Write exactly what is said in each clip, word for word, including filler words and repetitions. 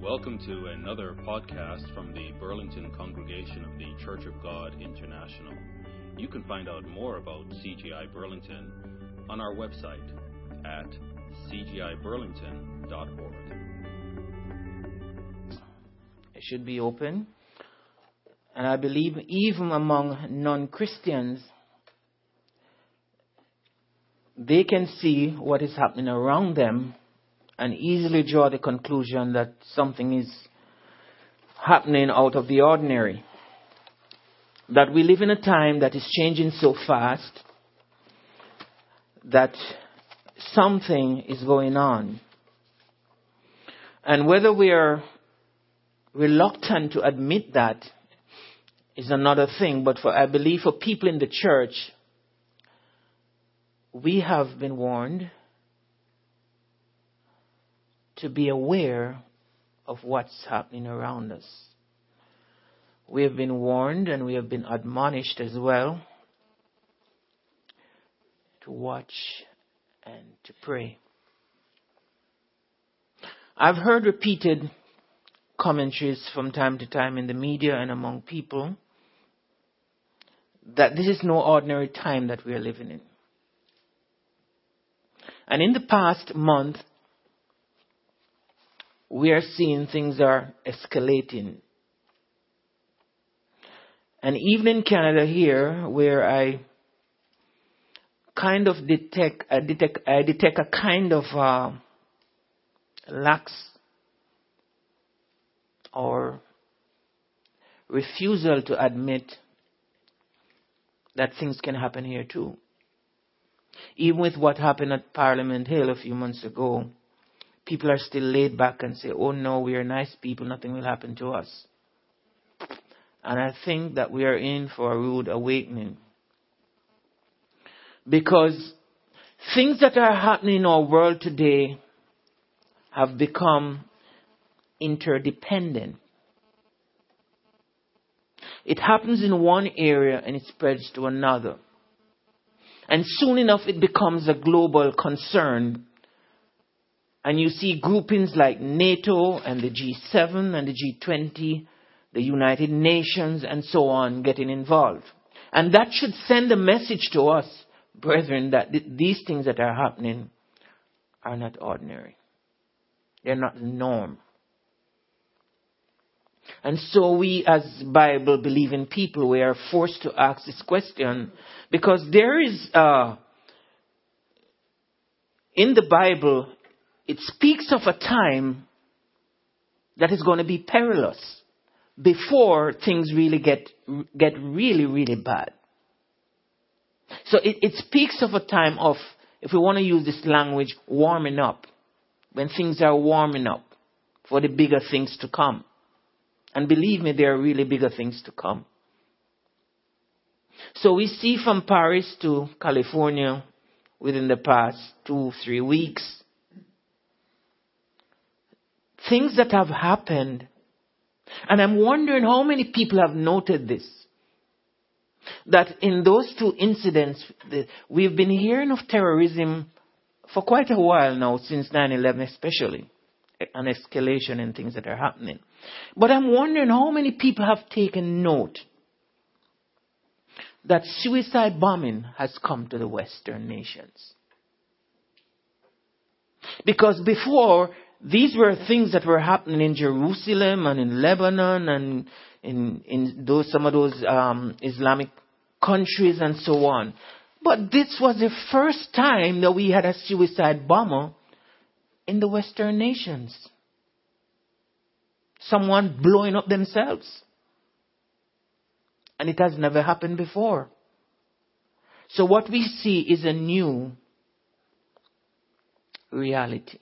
Welcome to another podcast from the Burlington Congregation of the Church of God International. You can find out more about C G I Burlington on our website at c g i burlington dot org. It should be open. And I believe even among non-Christians, they can see what is happening around them and easily draw the conclusion that something is happening out of the ordinary. That we live in a time that is changing so fast that something is going on. And whether we are reluctant to admit that is another thing. But for I believe for people in the church, we have been warned to be aware of what's happening around us. We have been warned and we have been admonished as well to watch and to pray. I've heard repeated commentaries from time to time in the media and among people that this is no ordinary time that we are living in. And in the past month, we are seeing things are escalating. And even in Canada here, where I kind of detect, I detect, I detect a kind of uh, lax or refusal to admit that things can happen here too. Even with what happened at Parliament Hill a few months ago, people are still laid back and say, oh no, we are nice people, nothing will happen to us. And I think that we are in for a rude awakening. Because things that are happening in our world today have become interdependent. It happens in one area and it spreads to another. And soon enough it becomes a global concern. And you see groupings like NATO and the G seven and the G twenty, the United Nations and so on getting involved. And that should send a message to us, brethren, that th- these things that are happening are not ordinary. They're not the norm. And so we as Bible believing people, we are forced to ask this question because there is, uh, in the Bible, it speaks of a time that is going to be perilous before things really get get really, really bad. So it, it speaks of a time of, if we want to use this language, warming up. When things are warming up for the bigger things to come. And believe me, there are really bigger things to come. So we see from Paris to California within the past two, three weeks, things that have happened. And I'm wondering how many people have noted this. That in those two incidents, we've been hearing of terrorism for quite a while now, since nine eleven especially. An escalation in things that are happening. But I'm wondering how many people have taken note that suicide bombing has come to the Western nations. Because before, these were things that were happening in Jerusalem and in Lebanon and in, in those, some of those um, Islamic countries and so on. But this was the first time that we had a suicide bomber in the Western nations. Someone blowing up themselves. And it has never happened before. So what we see is a new reality.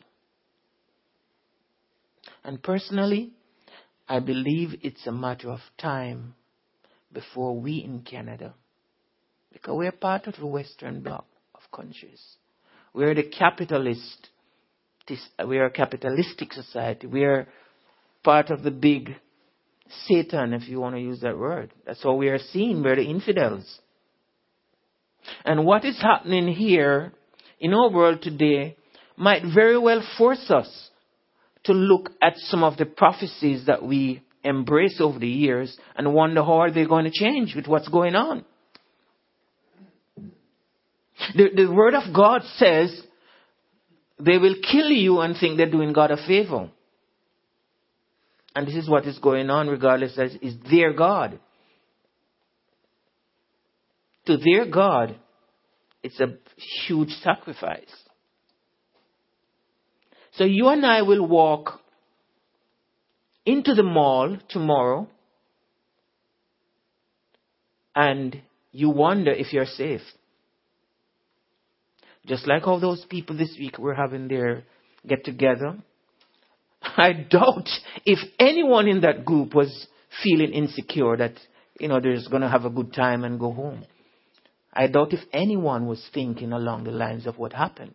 And personally, I believe it's a matter of time before we in Canada, because we're part of the Western bloc of countries. We're the capitalist, we are a capitalistic society. We are part of the big Satan, if you want to use that word. That's how we are seen. We're the infidels. And what is happening here in our world today might very well force us to look at some of the prophecies that we embrace over the years and wonder how are they going to change with what's going on. The, the word of God says they will kill you and think they're doing God a favor. And this is what is going on regardless as is their God. To their God, it's a huge sacrifice. So you and I will walk into the mall tomorrow and you wonder if you're safe. Just like how those people this week were having their get together. I doubt if anyone in that group was feeling insecure that, you know, they're just going to have a good time and go home. I doubt if anyone was thinking along the lines of what happened.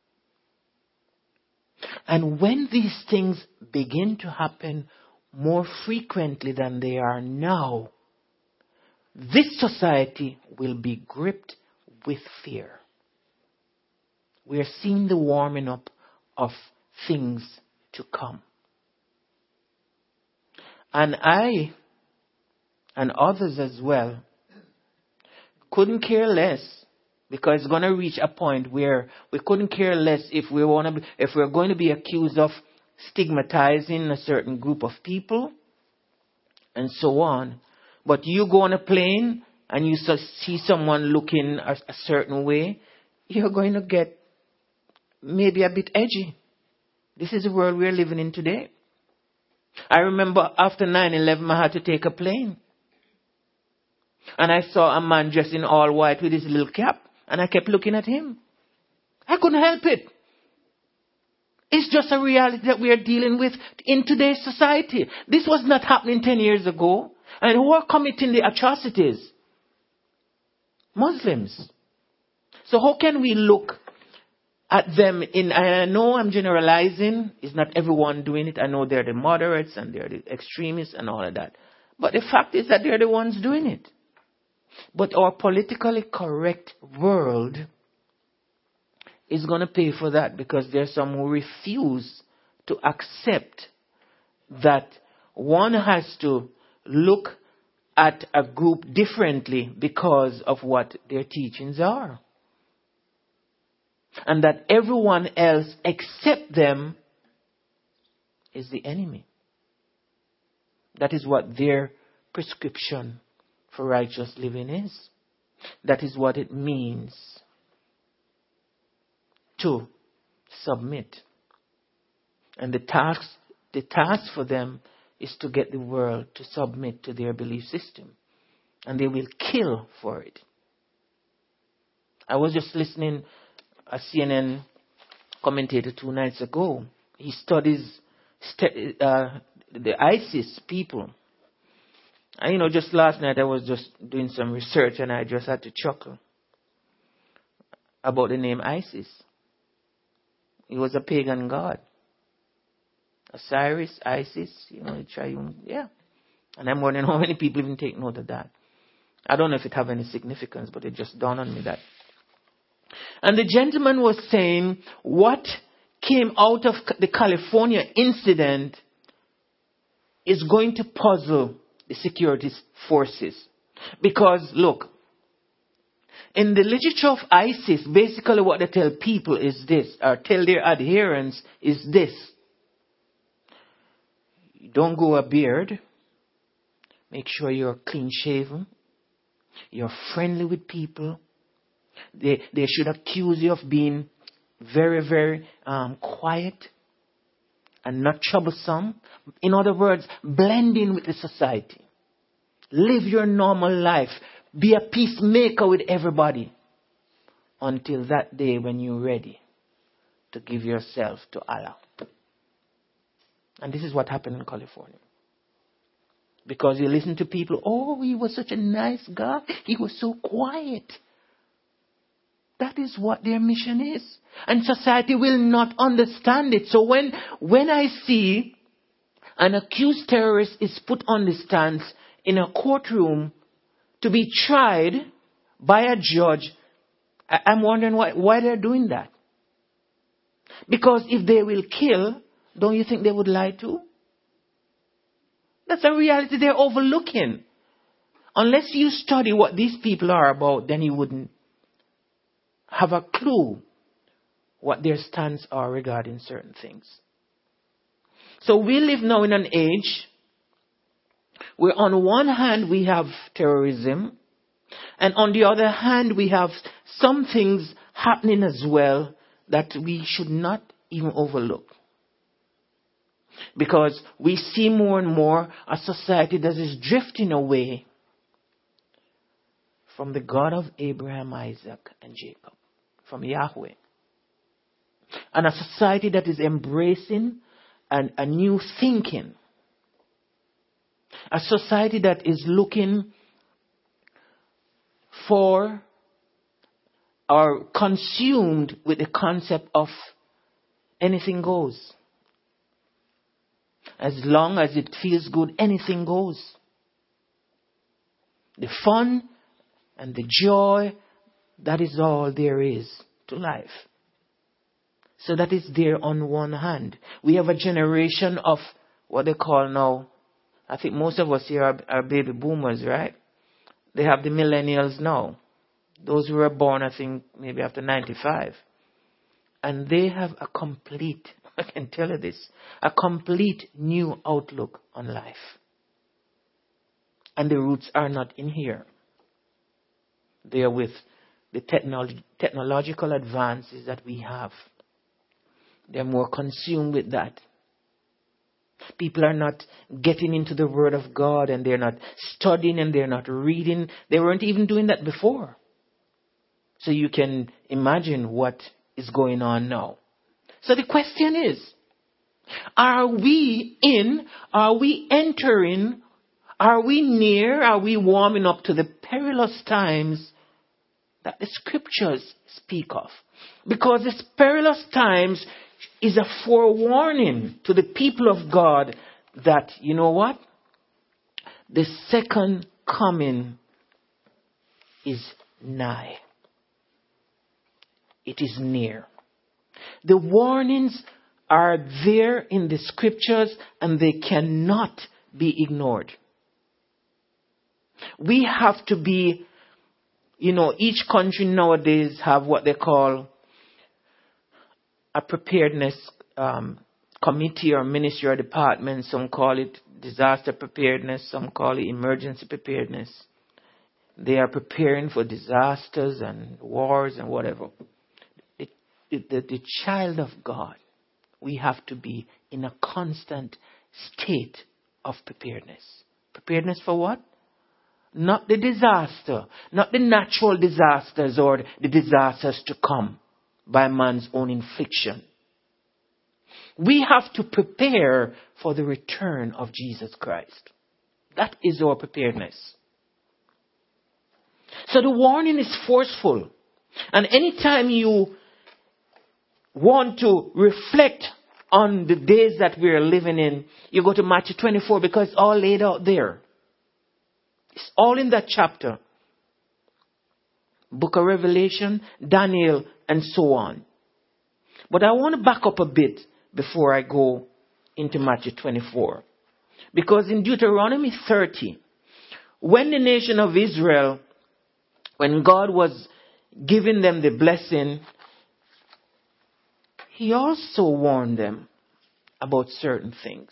And when these things begin to happen more frequently than they are now, this society will be gripped with fear. We are seeing the warming up of things to come. And I, and others as well, couldn't care less, because it's going to reach a point where we couldn't care less if we want to, be, if we're going to be accused of stigmatizing a certain group of people and so on. But you go on a plane and you see someone looking a, a certain way, you're going to get maybe a bit edgy. This is the world we're living in today. I remember after nine eleven, I had to take a plane. And I saw a man dressed in all white with his little cap. And I kept looking at him. I couldn't help it. It's just a reality that we are dealing with in today's society. This was not happening ten years ago. And who are committing the atrocities? Muslims. So how can we look at them in, I know I'm generalizing, it's not everyone doing it. I know they're the moderates and they're the extremists and all of that. But the fact is that they're the ones doing it. But our politically correct world is going to pay for that, because there's some who refuse to accept that one has to look at a group differently because of what their teachings are. And that everyone else except them is the enemy. That is what their prescription for righteous living is. That is what it means to submit. And the task, the task for them is to get the world to submit to their belief system. And they will kill for it. I was just listening a C N N commentator two nights ago. He studies st- uh, the ISIS people. And, you know, just last night I was just doing some research and I just had to chuckle about the name ISIS. It was a pagan god. Osiris, Isis, you know, the triune, yeah. And I'm wondering how many people even take note of that. I don't know if it have any significance, but it just dawned on me that. And the gentleman was saying what came out of the California incident is going to puzzle the security forces. Because, look, in the literature of ISIS, basically what they tell people is this, or tell their adherents is this. Don't grow a beard. Make sure you're clean shaven. You're friendly with people. They, they should accuse you of being very, very um, quiet and not troublesome. In other words, blend in with the society. Live your normal life. Be a peacemaker with everybody until that day when you're ready to give yourself to Allah. And this is what happened in California. Because you listen to people, oh, he was such a nice guy. He was so quiet. That is what their mission is. And society will not understand it. So when, when I see an accused terrorist is put on the stands in a courtroom to be tried by a judge, I'm wondering why, why they're doing that. Because if they will kill, don't you think they would lie too? That's a reality they're overlooking. Unless you study what these people are about, then you wouldn't have a clue what their stance are regarding certain things. So we live now in an age where on one hand we have terrorism, and on the other hand we have some things happening as well that we should not even overlook. Because we see more and more a society that is drifting away from the God of Abraham, Isaac, and Jacob, from Yahweh. And a society that is embracing an, a new thinking. A society that is looking for or consumed with the concept of anything goes. As long as it feels good, anything goes. The fun and the joy, that is all there is to life. So that is there on one hand. We have a generation of what they call now, I think most of us here are, are baby boomers, right? They have the millennials now. Those who were born, I think, maybe after ninety-five. And they have a complete, I can tell you this, a complete new outlook on life. And the roots are not in here. They are with the technolo- technological advances that we have. They're more consumed with that. People are not getting into the Word of God, and they're not studying, and they're not reading. They weren't even doing that before. So you can imagine what is going on now. So the question is, are we in, are we entering, are we near, are we warming up to the perilous times that the scriptures speak of? Because these perilous times is a forewarning to the people of God that, you know what? The second coming is nigh. It is near. The warnings are there in the scriptures, and they cannot be ignored. We have to be, you know, each country nowadays have what they call a preparedness um, committee or ministry or department. Some call it disaster preparedness. Some call it emergency preparedness. They are preparing for disasters and wars and whatever. The, the, the child of God, we have to be in a constant state of preparedness. Preparedness for what? Not the disaster, not the natural disasters or the disasters to come by man's own infliction. We have to prepare for the return of Jesus Christ. That is our preparedness. So the warning is forceful. And anytime you want to reflect on the days that we are living in, you go to Matthew twenty-four, because it's all laid out there. It's all in that chapter. Book of Revelation, Daniel, and so on. But I want to back up a bit before I go into Matthew twenty-four. Because in Deuteronomy thirty, when the nation of Israel, when God was giving them the blessing, He also warned them about certain things.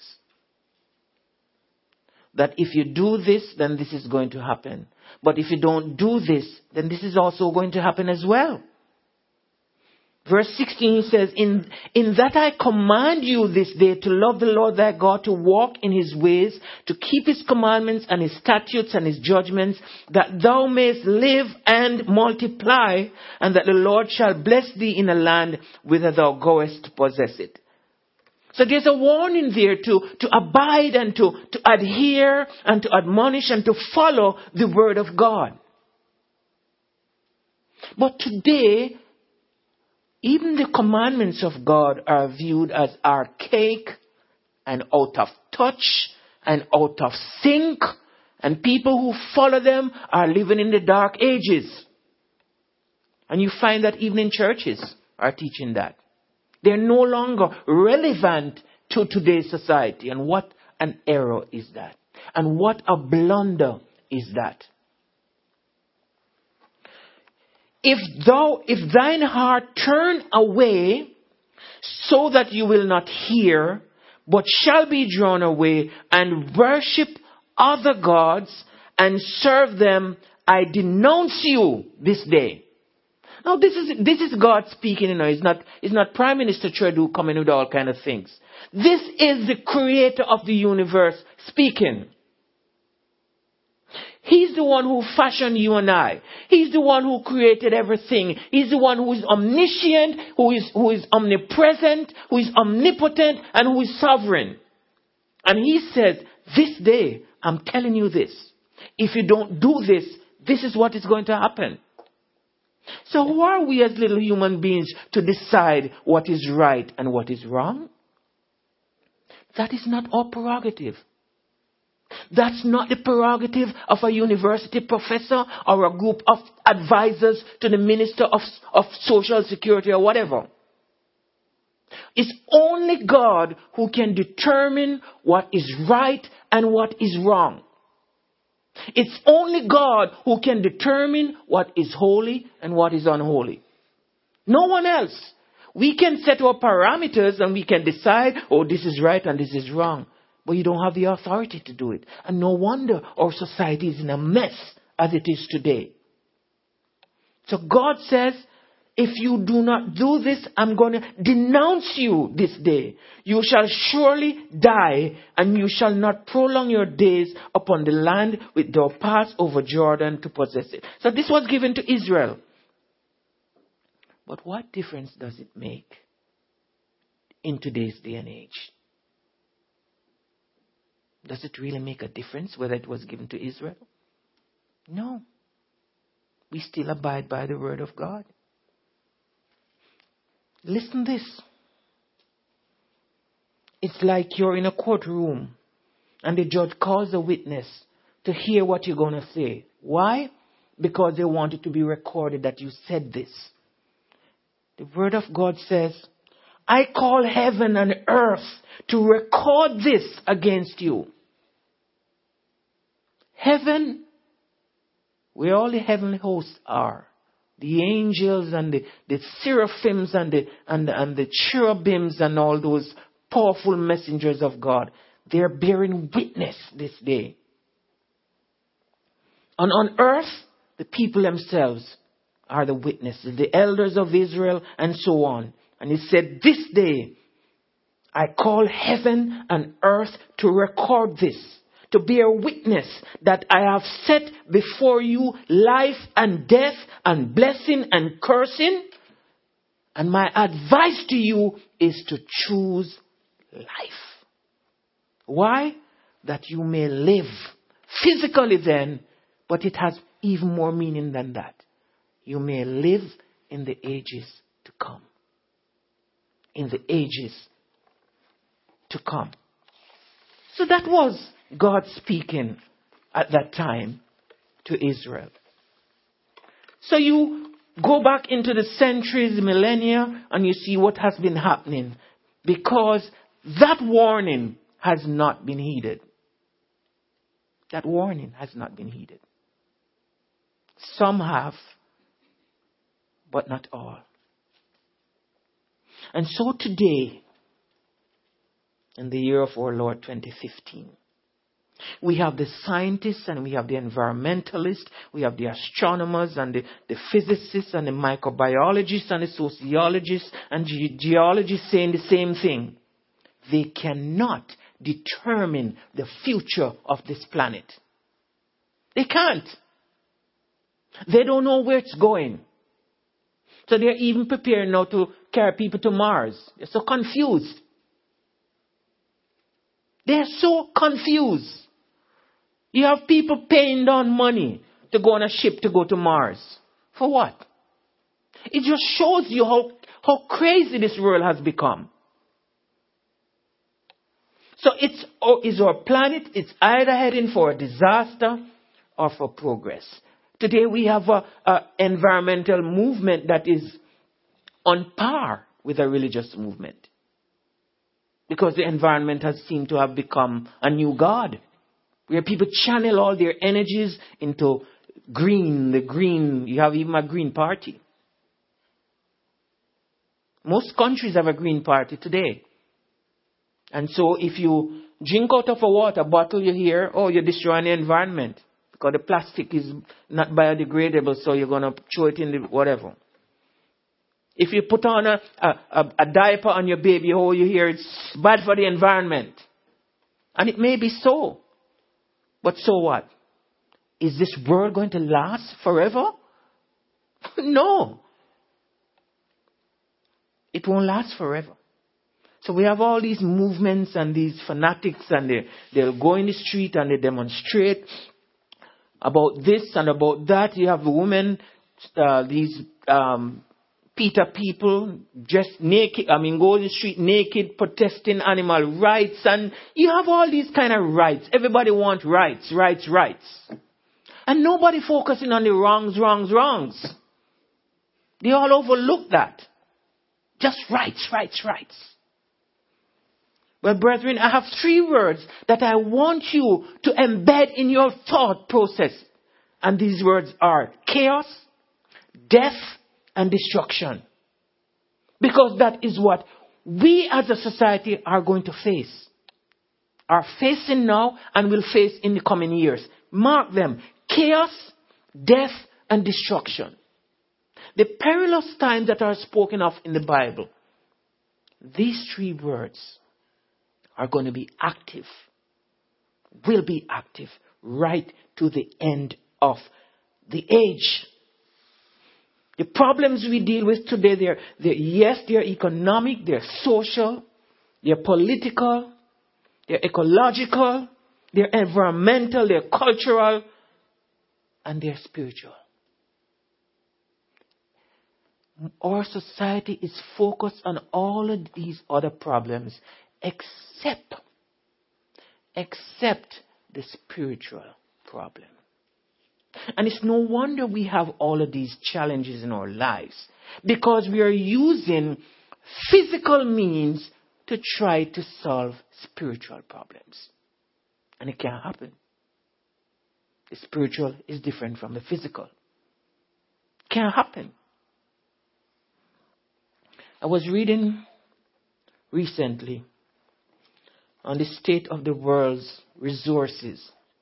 That if you do this, then this is going to happen. But if you don't do this, then this is also going to happen as well. Verse sixteen says, in, in that I command you this day to love the Lord thy God, to walk in his ways, to keep his commandments and his statutes and his judgments, that thou mayest live and multiply, and that the Lord shall bless thee in a land whither thou goest to possess it. So there's a warning there to, to abide and to, to adhere and to admonish and to follow the word of God. But today, even the commandments of God are viewed as archaic and out of touch and out of sync. And people who follow them are living in the dark ages. And you find that even in churches are teaching that. They're no longer relevant to today's society. And what an error is that? And what a blunder is that? If thou, if thine heart turn away, so that you will not hear, but shall be drawn away and worship other gods and serve them, I denounce you this day. Now this is this is God speaking, you know. It's not it's not Prime Minister Trudeau coming with all kind of things. This is the creator of the universe speaking. He's the one who fashioned you and I. He's the one who created everything. He's the one who is omniscient, who is, who is omnipresent, who is omnipotent, and who is sovereign. And he says, this day, I'm telling you this. If you don't do this, this is what is going to happen. So who are we as little human beings to decide what is right and what is wrong? That is not our prerogative. That's not the prerogative of a university professor or a group of advisors to the Minister of, of Social Security or whatever. It's only God who can determine what is right and what is wrong. It's only God who can determine what is holy and what is unholy. No one else. We can set our parameters and we can decide, oh, this is right and this is wrong. But you don't have the authority to do it. And no wonder our society is in a mess as it is today. So God says, if you do not do this, I'm going to denounce you this day. You shall surely die, and you shall not prolong your days upon the land which thou pass over Jordan to possess it. So this was given to Israel. But what difference does it make in today's day and age? Does it really make a difference whether it was given to Israel? No. We still abide by the word of God. Listen to this. It's like you're in a courtroom and the judge calls a witness to hear what you're going to say. Why? Because they want it to be recorded that you said this. The word of God says, I call heaven and earth to record this against you. Heaven, where all the heavenly hosts are, the angels and the, the seraphims and the, and, the, and the cherubims and all those powerful messengers of God, they're bearing witness this day. And on earth, the people themselves are the witnesses, the elders of Israel and so on. And he said, this day, I call heaven and earth to record this, to bear witness that I have set before you life and death and blessing and cursing. And my advice to you is to choose life. Why? That you may live physically then, but it has even more meaning than that. You may live in the ages to come. In the ages to come. So that was God speaking at that time to Israel. So you go back into the centuries, millennia, and you see what has been happening. Because that warning has not been heeded. That warning has not been heeded. Some have, but not all. And so today, in the year of our Lord twenty fifteen, we have the scientists and we have the environmentalists, we have the astronomers and the, the physicists and the microbiologists and the sociologists and ge- geologists saying the same thing. They cannot determine the future of this planet. They can't. They don't know where it's going. So they're even preparing now to carry people to Mars. They're so confused. They're so confused. You have people paying down money to go on a ship to go to Mars. For what? It just shows you how, how crazy this world has become. So it's or is our planet, it's either heading for a disaster or for progress. Today we have a, a environmental movement that is on par with a religious movement. Because the environment has seemed to have become a new god, where people channel all their energies into green, the green, you have even a green party. Most countries have a green party today. And so if you drink out of a water bottle, you hear, oh, you're destroying the environment. Because the plastic is not biodegradable, so you're going to throw it in the whatever. If you put on a, a, a diaper on your baby, oh, you hear it's bad for the environment. And it may be so. But so what? Is this world going to last forever? No. It won't last forever. So we have all these movements and these fanatics, and they, they'll go in the street and they demonstrate about this and about that. You have women, uh, these um, PETA people, just naked, I mean, go in the street naked, protesting animal rights. And you have all these kind of rights. Everybody wants rights, rights, rights. And nobody focusing on the wrongs, wrongs, wrongs. They all overlook that. Just rights, rights, rights. Well, brethren, I have three words that I want you to embed in your thought process. And these words are chaos, death, and destruction. Because that is what we as a society are going to face. Are facing now and will face in the coming years. Mark them. Chaos, death, and destruction. The perilous times that are spoken of in the Bible. These three words are going to be active. Will be active right to the end of the age. The problems we deal with today, they're, they're, yes, they're economic, they're social, they're political, they're ecological, they're environmental, they're cultural, and they're spiritual. Our society is focused on all of these other problems except, except the spiritual problem. And it's no wonder we have all of these challenges in our lives, because we are using physical means to try to solve spiritual problems. And it can't happen. The spiritual is different from the physical. Can't happen. I was reading recently on the state of the world's resources.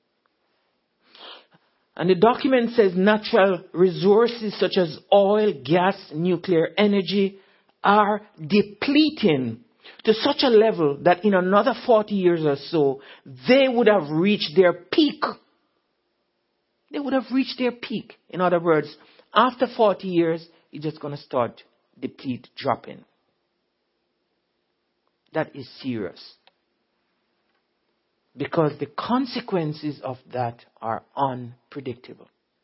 And the document says natural resources such as oil, gas, nuclear energy are depleting to such a level that in another forty years or so, they would have reached their peak. They would have reached their peak. In other words, after forty years, it's just going to start deplete, dropping. That is serious. Because the consequences of that are unpredictable.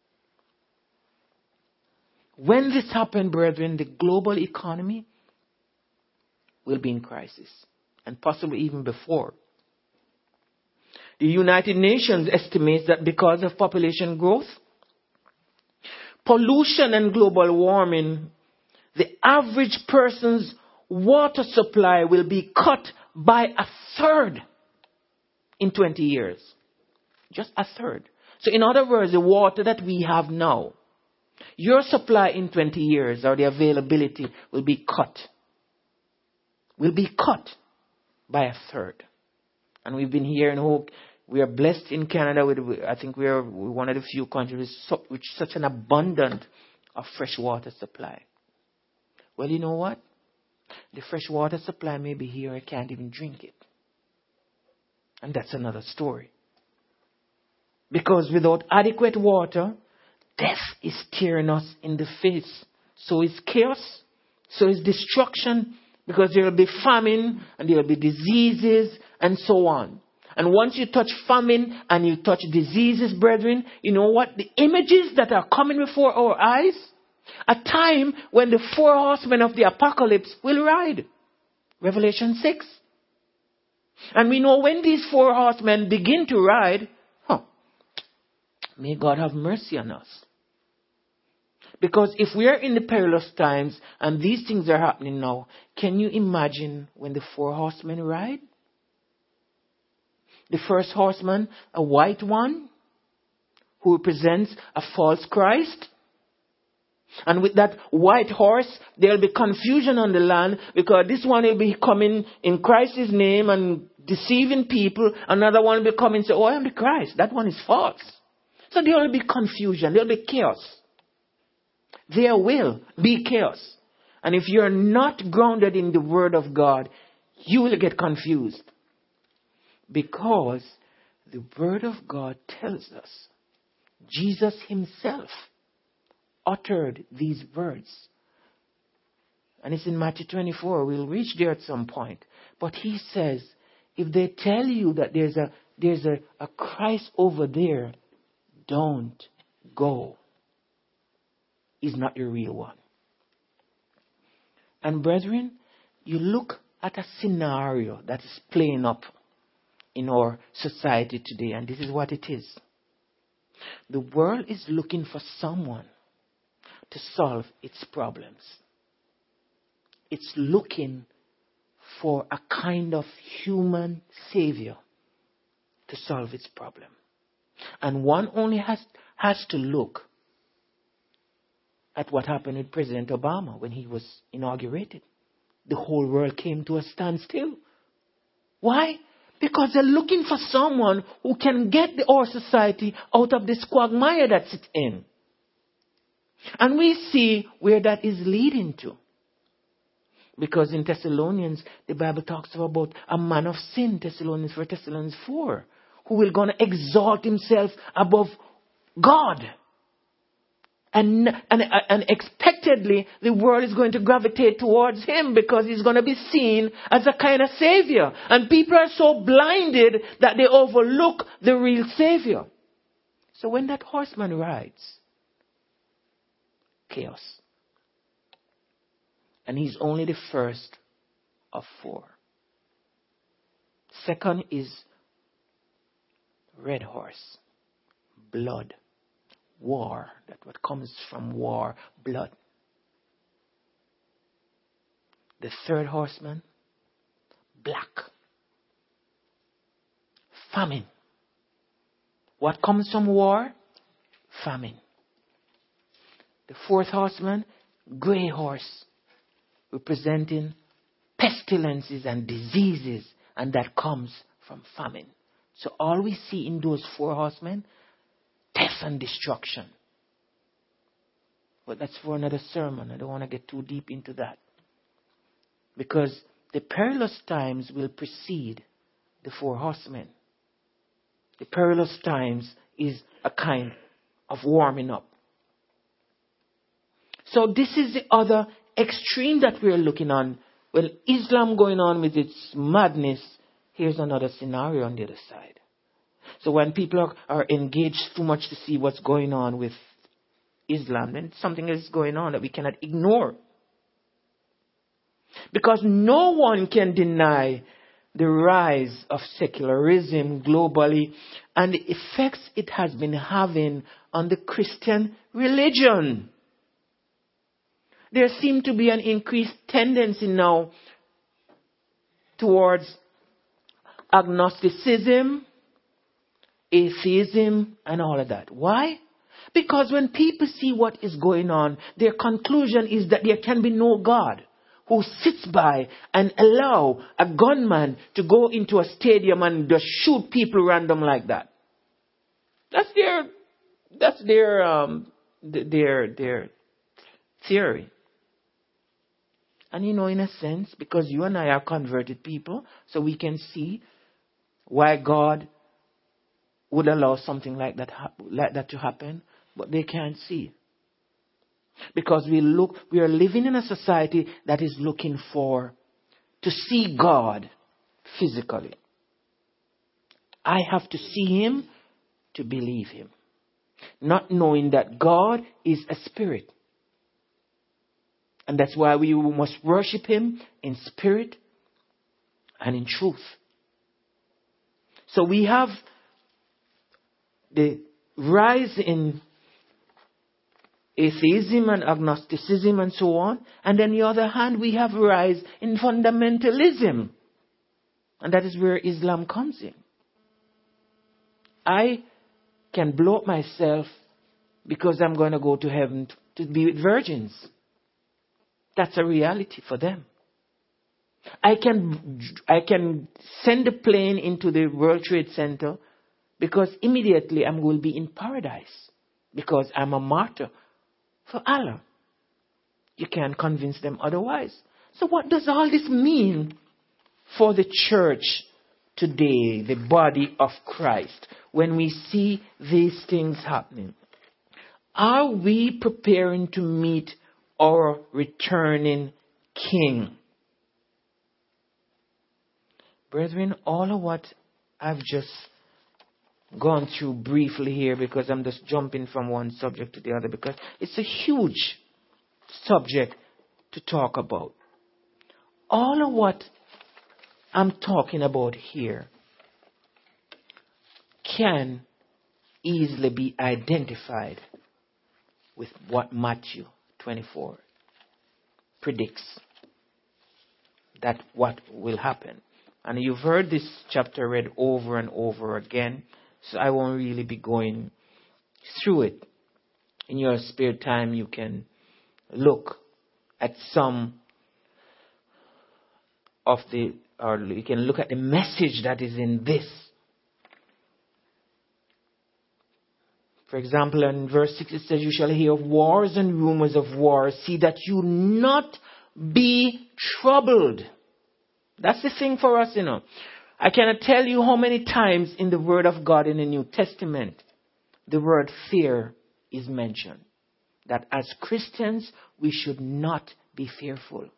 When this happens, brethren, the global economy will be in crisis. And possibly even before. The United Nations estimates that because of population growth, pollution and global warming, the average person's water supply will be cut by a third in twenty years. Just a third. So in other words, the water that we have now, your supply in twenty years, or the availability, will be cut. Will be cut by a third. And we've been here in Hope. We are blessed in Canada. With, I think we are one of the few countries with such an abundance of fresh water supply. Well, you know what? The fresh water supply may be here. I can't even drink it. And that's another story. Because without adequate water, death is staring us in the face. So is chaos. So is destruction. Because there will be famine and there will be diseases and so on. And once you touch famine and you touch diseases, brethren, you know what? The images that are coming before our eyes, a time when the four horsemen of the apocalypse will ride. Revelation six. And we know when these four horsemen begin to ride, huh, may God have mercy on us. Because if we are in the perilous times and these things are happening now, can you imagine when the four horsemen ride? The first horseman, a white one, who represents a false Christ. And with that white horse, there will be confusion on the land because this one will be coming in Christ's name and deceiving people. Another one will be coming and say, oh, I am the Christ. That one is false. So there will be confusion. There will be chaos. There will be chaos. And if you're not grounded in the Word of God, you will get confused. Because the Word of God tells us, Jesus himself uttered these words. And it's in Matthew twenty-four. We'll reach there at some point. But he says, if they tell you that there's a there's a, a Christ over there, don't go. He's not your real one. And brethren, you look at a scenario that is playing up in our society today, and this is what it is. The world is looking for someone to solve its problems. It's looking for a kind of human savior to solve its problem. And one only has, has to look at what happened with President Obama when he was inaugurated. The whole world came to a standstill. Why? Because they're looking for someone who can get the, our society out of this quagmire that it's in. And we see where that is leading to. Because in Thessalonians, the Bible talks about a man of sin, Thessalonians for Thessalonians four, who will going to exalt himself above God. And, and, and expectedly, the world is going to gravitate towards him because he's going to be seen as a kind of savior. And people are so blinded that they overlook the real savior. So when that horseman rides, chaos. And he's only the first of four. Second is red horse, blood. War, that what comes from war, blood. The third horseman, black. Famine. What comes from war? Famine. The fourth horseman, gray horse, representing pestilences and diseases, and that comes from famine. So all we see in those four horsemen, death and destruction. But that's for another sermon. I don't want to get too deep into that. Because the perilous times will precede the four horsemen. The perilous times is a kind of warming up. So this is the other extreme that we're looking on. When Islam going on with its madness, here's another scenario on the other side. So when people are, are engaged too much to see what's going on with Islam, then something is going on that we cannot ignore. Because no one can deny the rise of secularism globally and the effects it has been having on the Christian religion. There seems to be an increased tendency now towards agnosticism, atheism, and all of that. Why? Because when people see what is going on, their conclusion is that there can be no God who sits by and allow a gunman to go into a stadium and just shoot people random like that. That's their, that's their, um, their, their theory. And you know, in a sense, because you and I are converted people, so we can see why God would allow something like that, like that to happen, but they can't see. Because we look, we are living in a society that is looking for, to see God physically. I have to see Him to believe Him. Not knowing that God is a spirit. And that's why we must worship Him in spirit and in truth. So we have the rise in atheism and agnosticism and so on. And on the other hand, we have rise in fundamentalism. And that is where Islam comes in. I can blow up myself because I'm going to go to heaven to be with virgins. That's a reality for them. I can I can send a plane into the World Trade Center because immediately I will be in paradise because I'm a martyr for Allah. You can't convince them otherwise. So what does all this mean for the church today, the body of Christ, when we see these things happening? Are we preparing to meet our returning King? Brethren, all of what I've just gone through briefly here, because I'm just jumping from one subject to the other, because it's a huge subject to talk about. All of what I'm talking about here can easily be identified with what Matthew twenty-four predicts that what will happen. And you've heard this chapter read over and over again, so I won't really be going through it. In your spare time, you can look at some of the, or you can look at the message that is in this. For example, in verse six it says, you shall hear of wars and rumors of wars. See that you not be troubled. That's the thing for us, you know. I cannot tell you how many times in the Word of God in the New Testament the word fear is mentioned. That as Christians, we should not be fearful.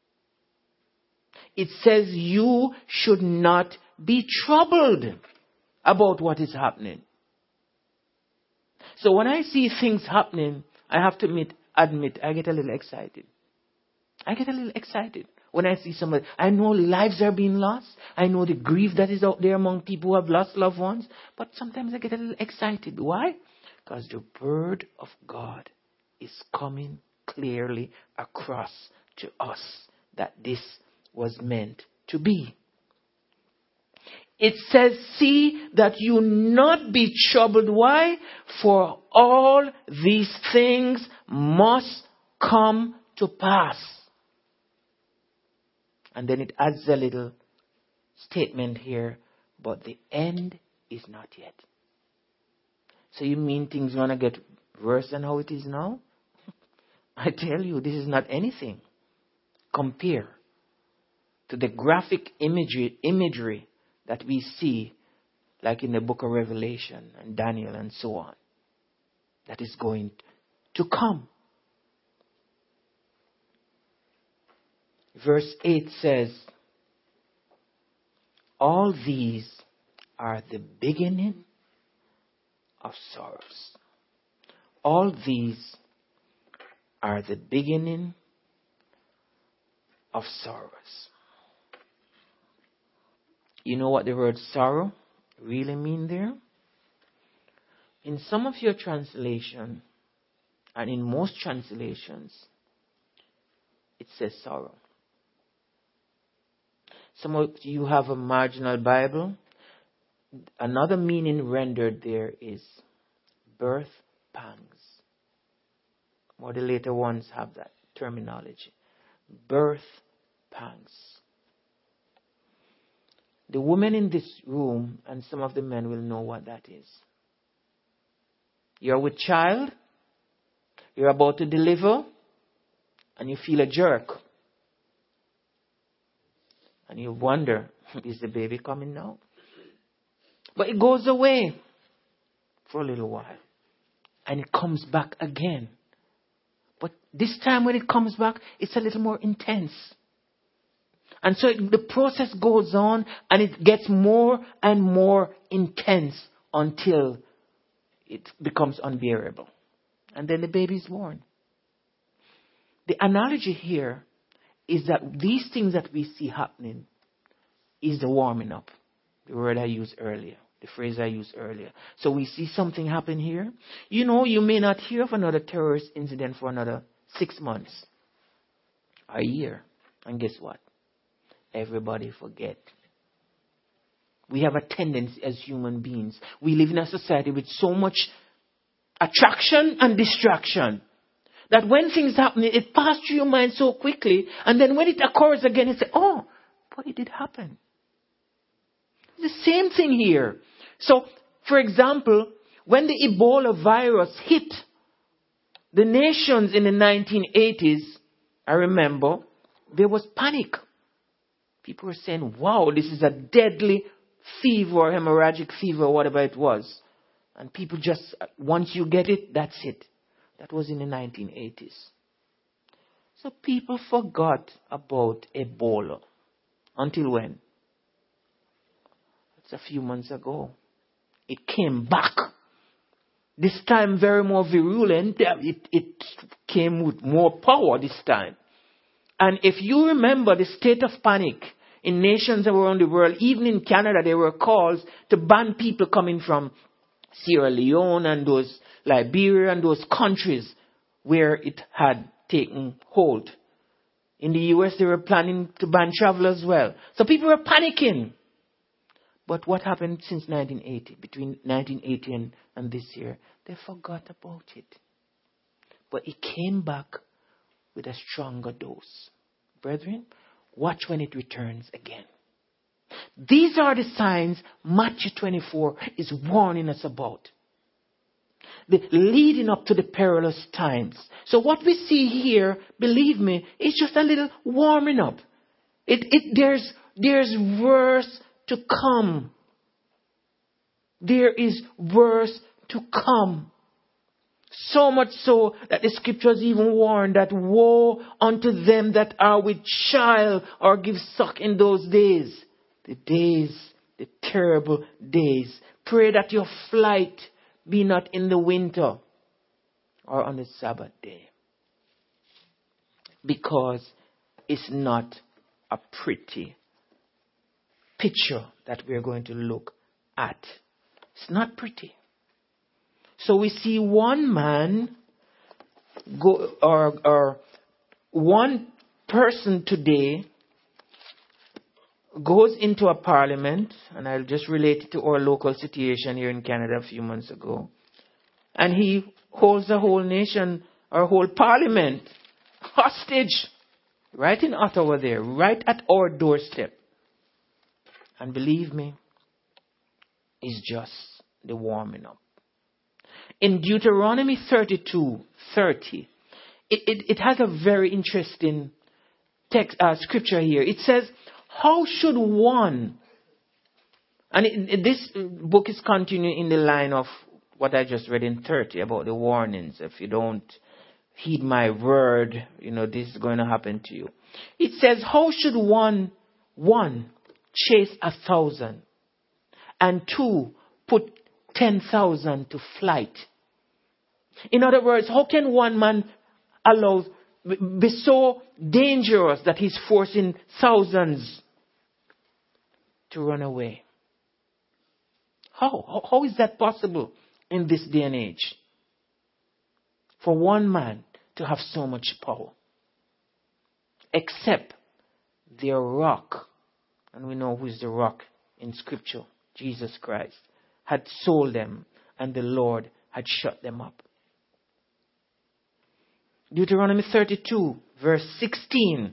It says you should not be troubled about what is happening. So when I see things happening, I have to admit, admit I get a little excited. I get a little excited. When I see somebody, I know lives are being lost. I know the grief that is out there among people who have lost loved ones. But sometimes I get a little excited. Why? Because the word of God is coming clearly across to us that this was meant to be. It says, see that you not be troubled. Why? For all these things must come to pass. And then it adds a little statement here, but the end is not yet. So you mean things going to get worse than how it is now? I tell you, this is not anything. Compare to the graphic imagery, imagery that we see, like in the book of Revelation and Daniel and so on, that is going to come. Verse eight says, all these are the beginning of sorrows. All these are the beginning of sorrows. You know what the word sorrow really means there? In some of your translation, and in most translations, it says sorrow. Some of you have a marginal Bible. Another meaning rendered there is birth pangs. More the later ones have that terminology. Birth pangs. The women in this room and some of the men will know what that is. You're with child, you're about to deliver, and you feel a jerk. And you wonder, is the baby coming now? But it goes away for a little while. And it comes back again. But this time when it comes back, it's a little more intense. And so the process goes on and it gets more and more intense until it becomes unbearable. And then the baby is born. The analogy here is that these things that we see happening is the warming up, the word I used earlier. The phrase I used earlier. So we see something happen here. You know, you may not hear of another terrorist incident for another six months, a year. And guess what? Everybody forget. We have a tendency as human beings. We live in a society with so much attraction and distraction that when things happen, it passes through your mind so quickly. And then when it occurs again, you say, oh, but it did happen. The same thing here. So, for example, when the Ebola virus hit the nations in the nineteen eighties, I remember, there was panic. People were saying, wow, this is a deadly fever or hemorrhagic fever or whatever it was. And people just, once you get it, that's it. That was in the nineteen eighties. So people forgot about Ebola. Until when? It's a few months ago. It came back. This time very more virulent. It, it came with more power this time. And if you remember the state of panic in nations around the world, even in Canada, there were calls to ban people coming from Sierra Leone and those Liberia and those countries where it had taken hold. In the U S, they were planning to ban travel as well. So people were panicking. But what happened since nineteen eighty, between nineteen eighty and, and this year? They forgot about it. But it came back with a stronger dose. Brethren, watch when it returns again. These are the signs Matthew twenty-four is warning us about. The leading up to the perilous times. So what we see here, believe me, is just a little warming up. It, it, there's, there's worse to come. There is worse to come. So much so that the scriptures even warn that woe unto them that are with child or give suck in those days. The days, the terrible days. Pray that your flight be not in the winter or on the Sabbath day. Because it's not a pretty picture that we're going to look at. It's not pretty. So we see one man go, or, or one person today goes into a parliament, and I'll just relate it to our local situation here in Canada a few months ago, and he holds the whole nation or whole parliament hostage right in Ottawa there, right at our doorstep. And believe me, it's just the warming up. In Deuteronomy thirty-two thirty, it, it, it has a very interesting text, uh, scripture here. It says, how should one, and it, it, this book is continuing in the line of what I just read in thirty about the warnings. If you don't heed my word, you know, this is going to happen to you. It says, how should one, one, chase a thousand, and two, put ten thousand to flight? In other words, how can one man allow, be so dangerous that he's forcing thousands to run away? How? How, how is that possible in this day and age? For one man to have so much power. Except their rock, and we know who is the rock in Scripture, Jesus Christ, had sold them, and the Lord had shut them up. Deuteronomy thirty-two, verse sixteen.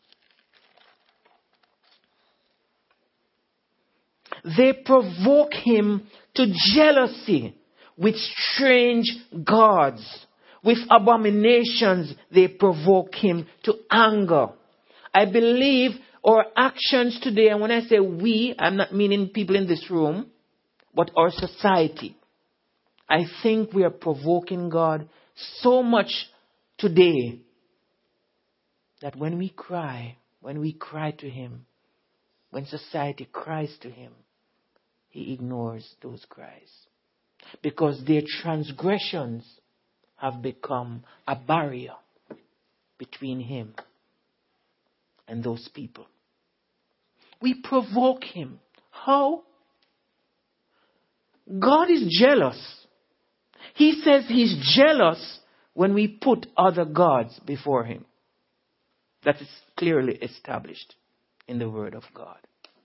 They provoke him to jealousy with strange gods. With abominations, they provoke him to anger. I believe our actions today, and when I say we, I'm not meaning people in this room, but our society. I think we are provoking God so much today that when we cry, when we cry to him, when society cries to him, he ignores those cries. Because their transgressions have become a barrier between him and those people. We provoke him. How? God is jealous. He says he's jealous when we put other gods before him. That is clearly established in the Word of God.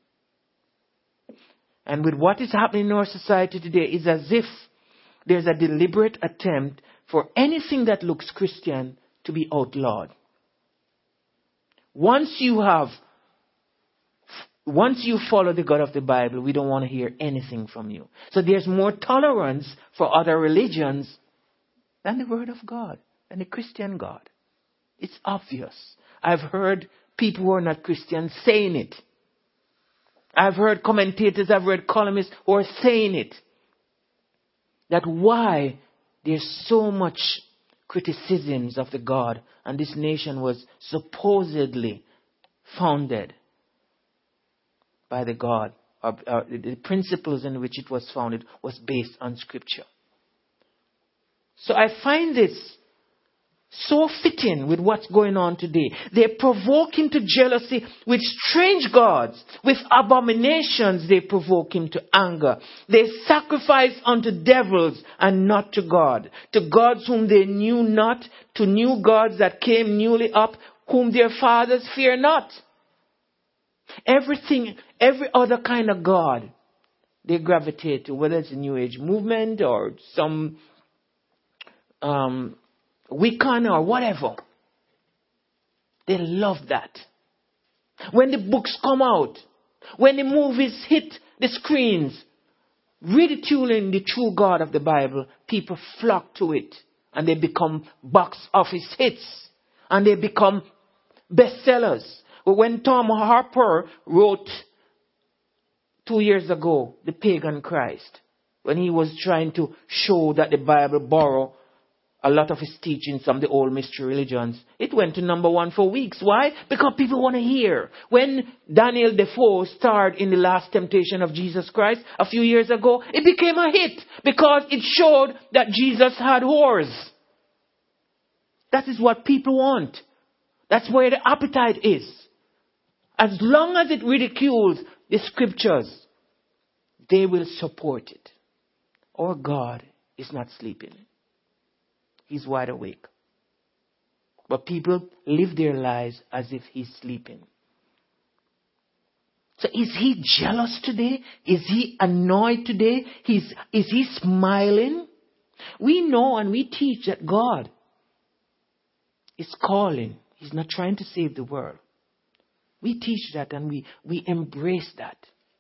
And with what is happening in our society today, is as if there's a deliberate attempt for anything that looks Christian to be outlawed. Once you have, once you follow the God of the Bible, we don't want to hear anything from you. So there's more tolerance for other religions than the Word of God, than the Christian God. It's obvious. I've heard people who are not Christians saying it. I've heard commentators, I've read columnists who are saying it. That why there's so much criticisms of the God, and this nation was supposedly founded by the God, or, or the principles in which it was founded was based on Scripture. So I find this so fitting with what's going on today. They provoke him to jealousy with strange gods. With abominations they provoke him to anger. They sacrifice unto devils and not to God. To gods whom they knew not. To new gods that came newly up, whom their fathers fear not. Everything, every other kind of God they gravitate to, whether it's a New Age movement or some um Wiccan or whatever. They love that. When the books come out, when the movies hit the screens, ridiculing the true God of the Bible, people flock to it. And they become box office hits. And they become bestsellers. But when Tom Harper wrote two years ago, The Pagan Christ, when he was trying to show that the Bible borrowed a lot of his teachings from the old mystery religions, it went to number one for weeks. Why? Because people want to hear. When Daniel Defoe starred in The Last Temptation of Jesus Christ a few years ago, it became a hit because it showed that Jesus had whores. That is what people want. That's where the appetite is. As long as it ridicules the Scriptures, they will support it. Our God is not sleeping. He's wide awake. But people live their lives as if he's sleeping. So is he jealous today? Is he annoyed today? He's, is he smiling? We know and we teach that God is calling. He's not trying to save the world. We teach that and we, we embrace that.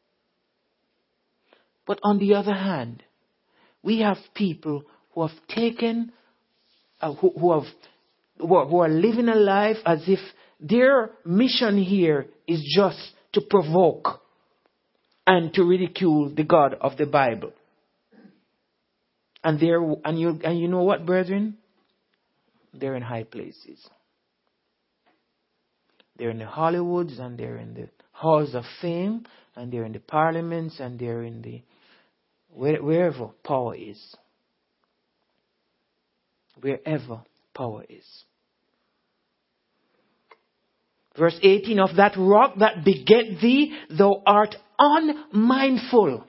But on the other hand, we have people who have taken Uh, who, who have who are, who are living a life as if their mission here is just to provoke and to ridicule the God of the Bible. And they're and you and you know what, brethren? They're in high places. They're in the Hollywoods and they're in the halls of fame and they're in the parliaments and they're in the where, wherever power is. Wherever power is. Verse eighteen, of that rock that beget thee, thou art unmindful.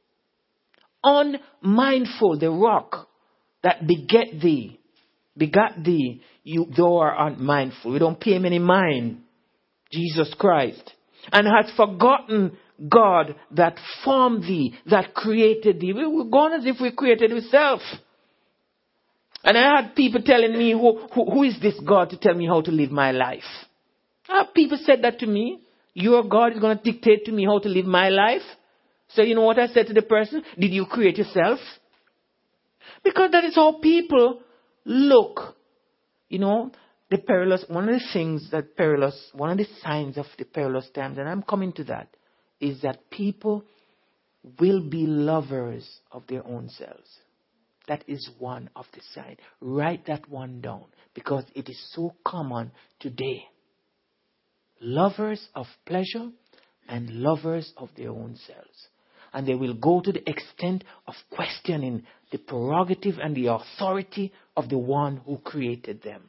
Unmindful, the rock that beget thee, begat thee, you thou art unmindful. We don't pay him any mind. Jesus Christ. And hast forgotten God that formed thee, that created thee. We were gone as if we created ourselves. And I had people telling me, who, who, who is this God to tell me how to live my life? Uh, people said that to me. Your God is going to dictate to me how to live my life. So you know what I said to the person? Did you create yourself? Because that is how people look. You know, the perilous, one of the things that perilous, one of the signs of the perilous times, and I'm coming to that, is that people will be lovers of their own selves. That is one of the signs. Write that one down because it is so common today. Lovers of pleasure and lovers of their own selves. And they will go to the extent of questioning the prerogative and the authority of the one who created them.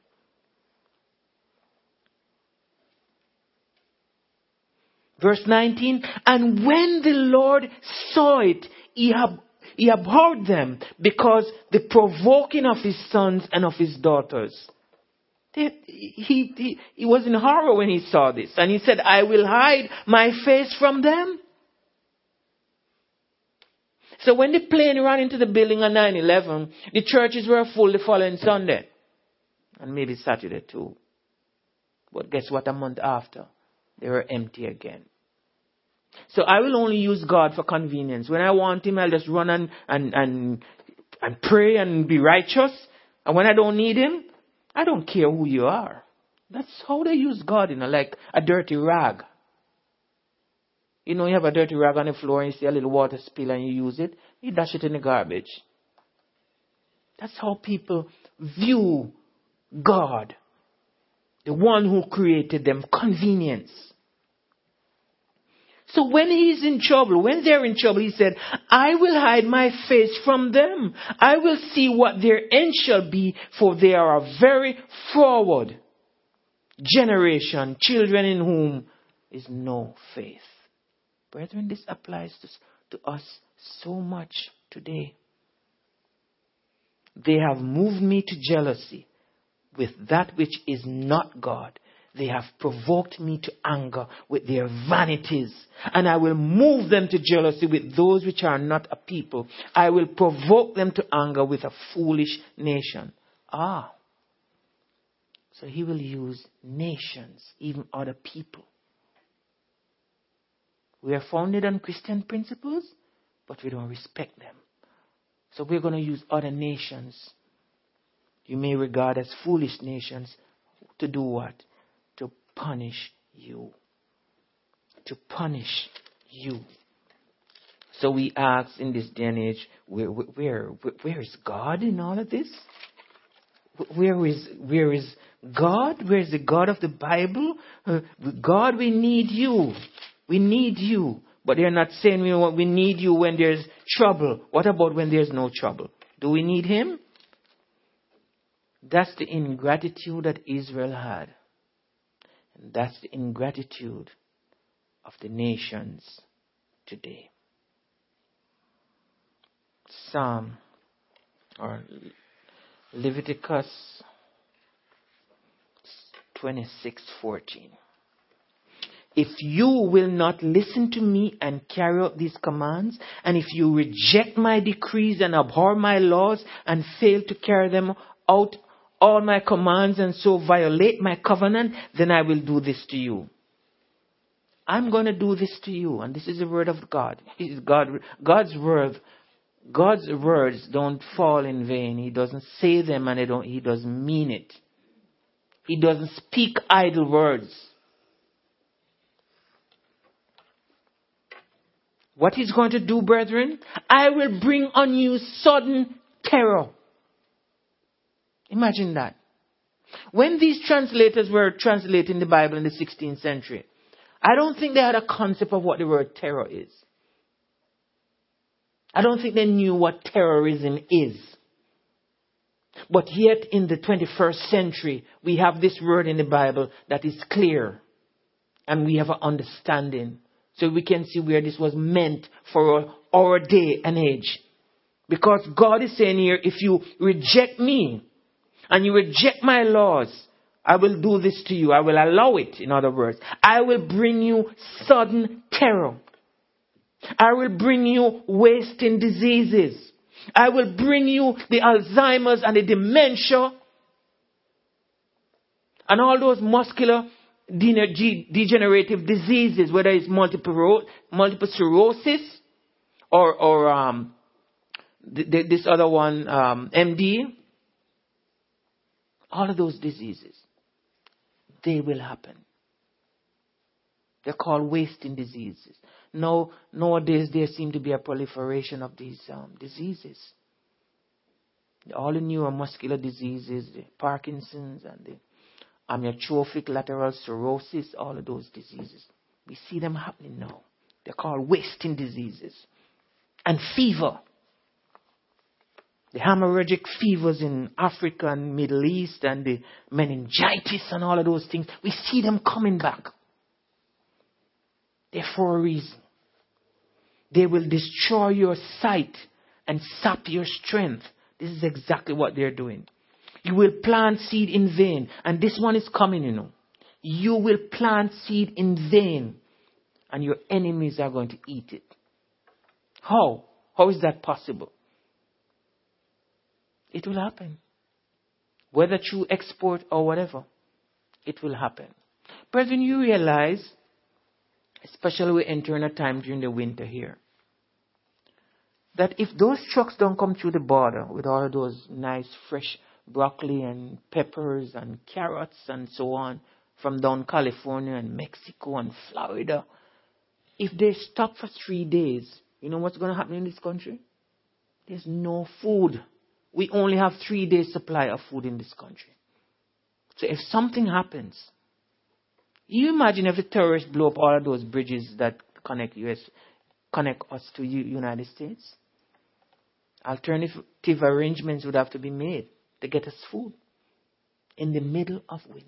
Verse nineteen, and when the Lord saw it, he, ab- he abhorred them because the provoking of his sons and of his daughters. They, he, he, he was in horror when he saw this. And he said, I will hide my face from them. So when the plane ran into the building on nine eleven, the churches were full the following Sunday. And maybe Saturday too. But guess what? A month after, they were empty again. So I will only use God for convenience. When I want Him, I'll just run and, and, and, and pray and be righteous. And when I don't need Him, I don't care who you are. That's how they use God, you know, like a dirty rag. You know, you have a dirty rag on the floor and you see a little water spill and you use it. You dash it in the garbage. That's how people view God. The one who created them. Convenience. So when he's in trouble, when they're in trouble, he said, I will hide my face from them. I will see what their end shall be, for they are a very forward generation, children in whom is no faith. Brethren, this applies to, to us so much today. They have moved me to jealousy with that which is not God. They have provoked me to anger with their vanities. And I will move them to jealousy with those which are not a people. I will provoke them to anger with a foolish nation. Ah. So he will use nations, even other people. We are founded on Christian principles, but we don't respect them. So we're going to use other nations you may regard as foolish nations to do what? To punish you. To punish you. So we ask in this day and age, where, where, where is God in all of this? Where is, where is God? Where is the God of the Bible? Uh, God, we need you. We need you. But they're not saying we, we need you when there's trouble. What about when there's no trouble? Do we need Him? That's the ingratitude that Israel had. And that's the ingratitude of the nations today. Psalm or Leviticus twenty-six fourteen. If you will not listen to me and carry out these commands, and if you reject my decrees and abhor my laws and fail to carry them out, all my commands, and so violate my covenant, then I will do this to you. I'm going to do this to you. And this is the word of God. God God's word. God's words don't fall in vain. He doesn't say them and they don't, He doesn't mean it. He doesn't speak idle words. What He's going to do, brethren? I will bring on you sudden terror. Imagine that. When these translators were translating the Bible in the sixteenth century, I don't think they had a concept of what the word terror is. I don't think they knew what terrorism is. But yet in the twenty-first century, we have this word in the Bible that is clear. And we have an understanding. So we can see where this was meant for our day and age. Because God is saying here, if you reject me and you reject my laws, I will do this to you. I will allow it, in other words. I will bring you sudden terror. I will bring you wasting diseases. I will bring you the Alzheimer's and the dementia and all those muscular degenerative diseases, whether it's multiple multiple sclerosis or or um th- th- this other one, um, M D. All of those diseases, they will happen. They're called wasting diseases. No, nowadays there seems to be a proliferation of these um, diseases. All the neuromuscular diseases, the Parkinson's and the amyotrophic lateral sclerosis, all of those diseases. We see them happening now. They're called wasting diseases. And fever. The hemorrhagic fevers in Africa and Middle East and the meningitis and all of those things. We see them coming back. They're for a reason. They will destroy your sight. and sap your strength. This is exactly what they're doing. You will plant seed in vain. And this one is coming, you know. You will plant seed in vain. And your enemies are going to eat it. How? How is that possible? It will happen. Whether through export or whatever, it will happen. Brethren, you realize, especially we enter in a time during the winter here, that if those trucks don't come through the border with all of those nice fresh broccoli and peppers and carrots and so on from down California and Mexico and Florida, if they stop for three days, you know what's going to happen in this country? There's no food. We only have three days supply of food in this country. So if something happens, you imagine if the terrorists blow up all of those bridges that connect U S, connect us to U- United States. Alternative arrangements would have to be made to get us food in the middle of winter.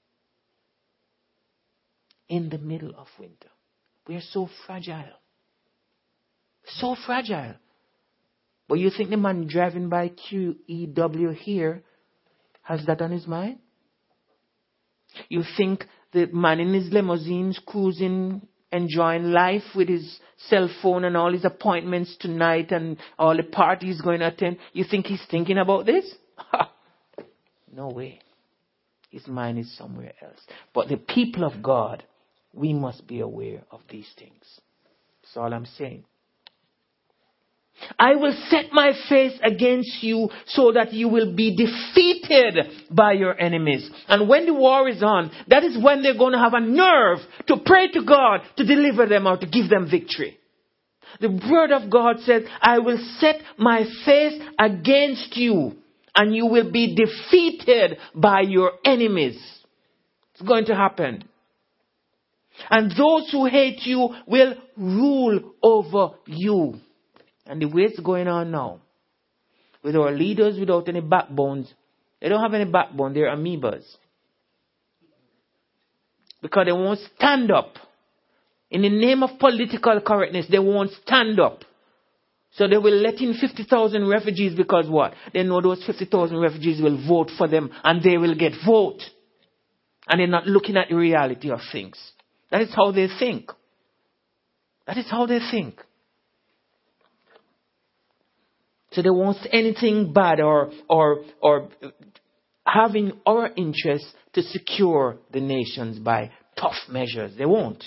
In the middle of winter. We are so fragile. So fragile. But you think the man driving by Q E W here has that on his mind? You think the man in his limousines cruising, enjoying life with his cell phone and all his appointments tonight and all the parties going to attend, you think he's thinking about this? No way. His mind is somewhere else. But the people of God, we must be aware of these things. That's all I'm saying. I will set my face against you so that you will be defeated by your enemies. And when the war is on, that is when they're going to have a nerve to pray to God to deliver them or to give them victory. The word of God says, I will set my face against you and you will be defeated by your enemies. It's going to happen. And those who hate you will rule over you. And the way it's going on now, with our leaders without any backbones, they don't have any backbone, they're amoebas. Because they won't stand up. In the name of political correctness, they won't stand up. So they will let in fifty thousand refugees because what? They know those fifty thousand refugees will vote for them and they will get vote. And they're not looking at the reality of things. That is how they think. That is how they think. So they won't say anything bad or, or, or having our interest to secure the nations by tough measures. They won't.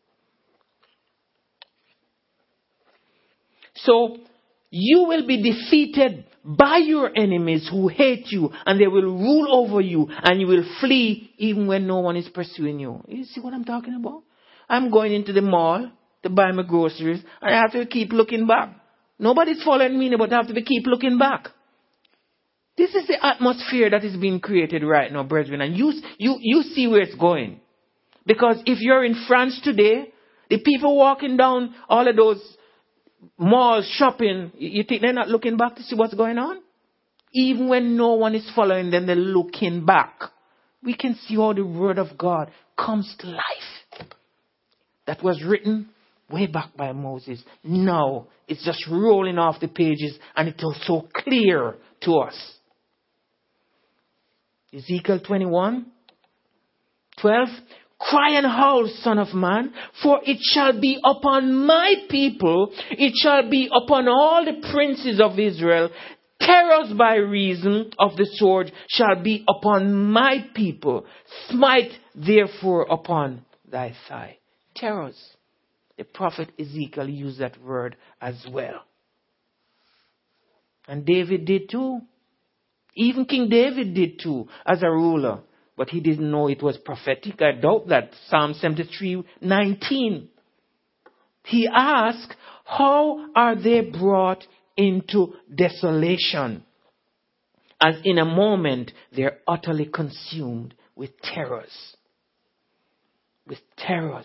So you will be defeated by your enemies who hate you, and they will rule over you, and you will flee even when no one is pursuing you. You see what I'm talking about? I'm going into the mall to buy my groceries, and I have to keep looking back. Nobody's following me, but I have to be keep looking back. This is the atmosphere that is being created right now, brethren. And you, you, you see where it's going. Because if you're in France today, the people walking down all of those malls shopping, you think they're not looking back to see what's going on? Even when no one is following them, they're looking back. We can see how the word of God comes to life. That was written way back by Moses. Now it's just rolling off the pages and it was so clear to us. Ezekiel twenty-one, twelve. Cry and howl, son of man, for it shall be upon my people, it shall be upon all the princes of Israel. Terrors by reason of the sword shall be upon my people. Smite therefore upon thy thigh. Terrors. The prophet Ezekiel used that word as well. And David did too. Even King David did too, as a ruler. But he didn't know it was prophetic. I doubt that. Psalm seventy-three nineteen. He asked, how are they brought into desolation? As in a moment, they're utterly consumed with terrors. With terrors.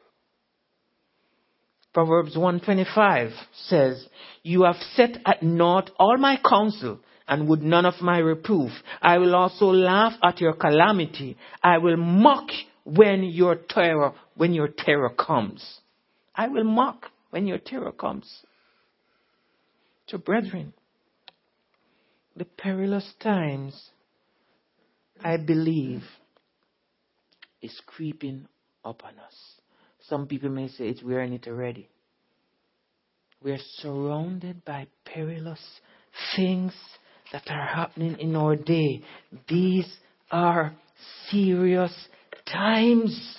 Proverbs one twenty-five says, you have set at naught all my counsel, and would none of my reproof. I will also laugh at your calamity. I will mock when your terror, when your terror comes. I will mock when your terror comes. So, brethren, the perilous times, I believe, is creeping upon us. Some people may say it's we're in it already. We're surrounded by perilous things that are happening in our day. These are serious times.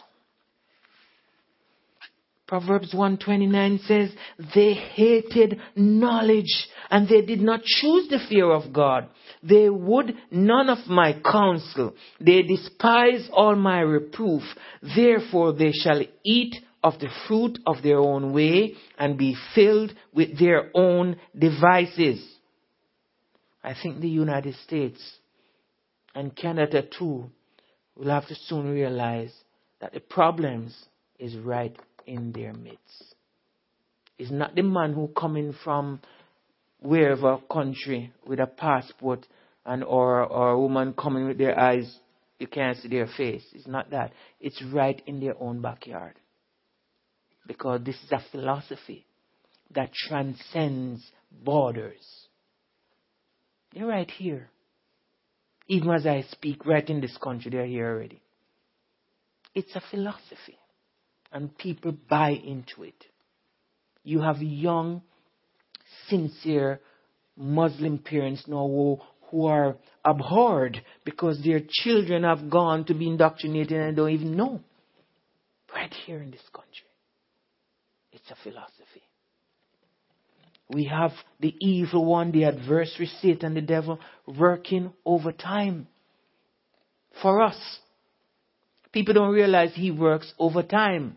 Proverbs one twenty-nine says, they hated knowledge and they did not choose the fear of God. They would none of my counsel. They despise all my reproof. Therefore they shall eat of the fruit of their own way and be filled with their own devices. I think the United States and Canada too will have to soon realize that the problems is right in their midst. It's not the man who coming from wherever country with a passport and or, or a woman coming with their eyes, you can't see their face. It's not that. It's right in their own backyard. Because this is a philosophy that transcends borders. They're right here. Even as I speak, right in this country, they're here already. It's a philosophy. And people buy into it. You have young, sincere Muslim parents now who, who are abhorred because their children have gone to be indoctrinated and don't even know. Right here in this country. It's a philosophy. We have the evil one, the adversary, Satan, the devil, working overtime for us. People don't realize he works overtime.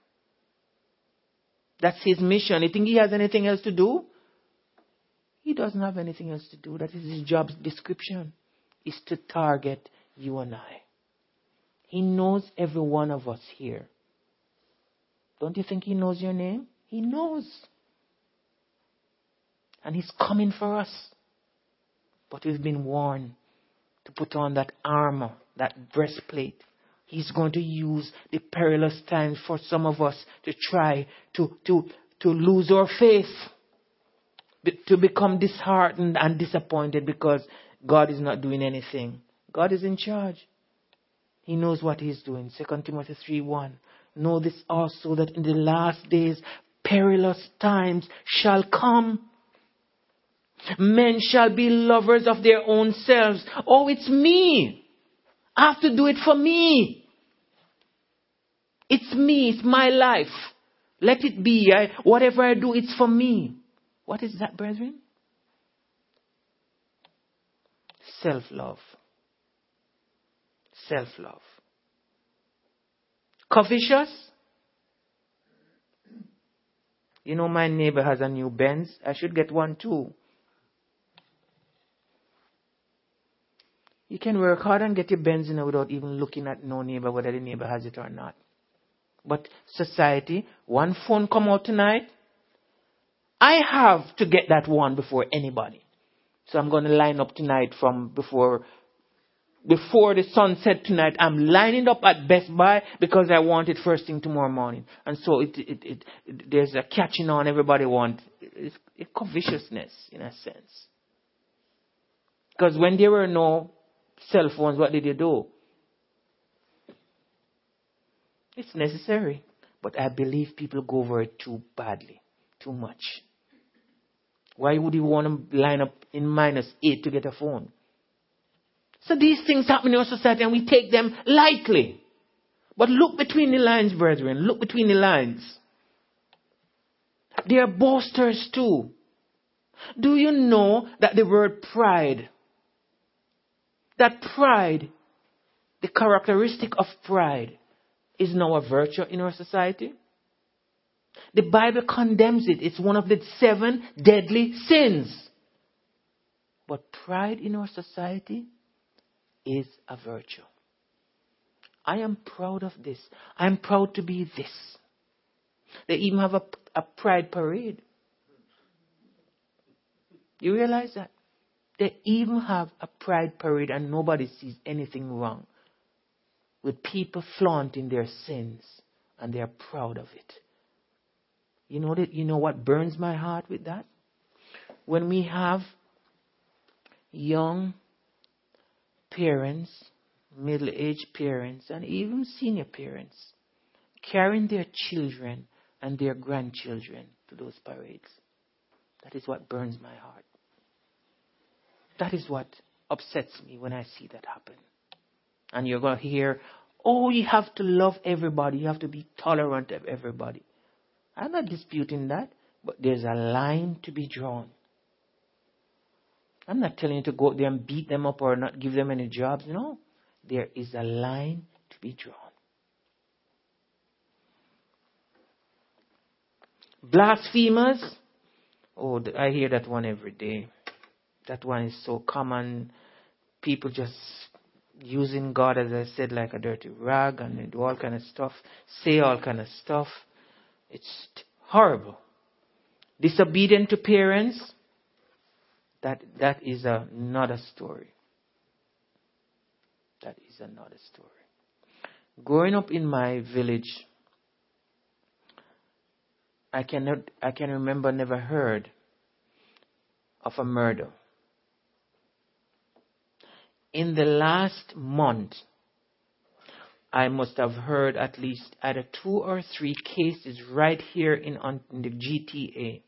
That's his mission. You think he has anything else to do? He doesn't have anything else to do. That is his job description. Is to target you and I. He knows every one of us here. Don't you think he knows your name? He knows. And he's coming for us. But we've been warned to put on that armor, that breastplate. He's going to use the perilous times for some of us to try to, to, to lose our faith. To become disheartened and disappointed because God is not doing anything. God is in charge. He knows what he's doing. Second Timothy three one. Know this also, that in the last days perilous times shall come. Men shall be lovers of their own selves. Oh, it's me. I have to do it for me. It's me. It's my life. Let it be. I, whatever I do, it's for me. What is that, brethren? Self-love. Self-love. Covetous. You know, my neighbor has a new Benz. I should get one too. You can work hard and get your Benz in without even looking at no neighbor, whether the neighbor has it or not. But society, one phone come out tonight. I have to get that one before anybody. So I'm going to line up tonight from before before the sunset tonight. I'm lining up at Best Buy because I want it first thing tomorrow morning. And so it, it, it, it there's a catching on. Everybody wants. It's a covetousness in a sense. Because when there were no cell phones, what did you do? It's necessary. But I believe people go over it too badly. Too much. Why would you want to line up in minus eight to get a phone? So these things happen in our society and we take them lightly. But look between the lines, brethren. Look between the lines. They are boasters too. Do you know that the word pride, that pride, the characteristic of pride, is now a virtue in our society? The Bible condemns it. It's one of the seven deadly sins. But pride in our society is a virtue. I am proud of this. I am proud to be this. They even have a, a pride parade. You realize that? They even have a pride parade and nobody sees anything wrong with people flaunting their sins and they are proud of it. You know that, you know what burns my heart with that? when we have young parents, middle-aged parents, and even senior parents carrying their children and their grandchildren to those parades. That is what burns my heart. That is what upsets me when I see that happen. And you're going to hear, oh, you have to love everybody. You have to be tolerant of everybody. I'm not disputing that, but there's a line to be drawn. I'm not telling you to go out there and beat them up or not give them any jobs. No, there is a line to be drawn. Blasphemers. Oh, I hear that one every day. That one is so common. People just using God, as I said, like a dirty rag, and they do all kind of stuff, say all kind of stuff. It's horrible. Disobedient to parents. That that is another story. That is another story. Growing up in my village, I cannot I can remember never heard of a murder. In the last month, I must have heard at least either two or three cases right here in, on, in the G T A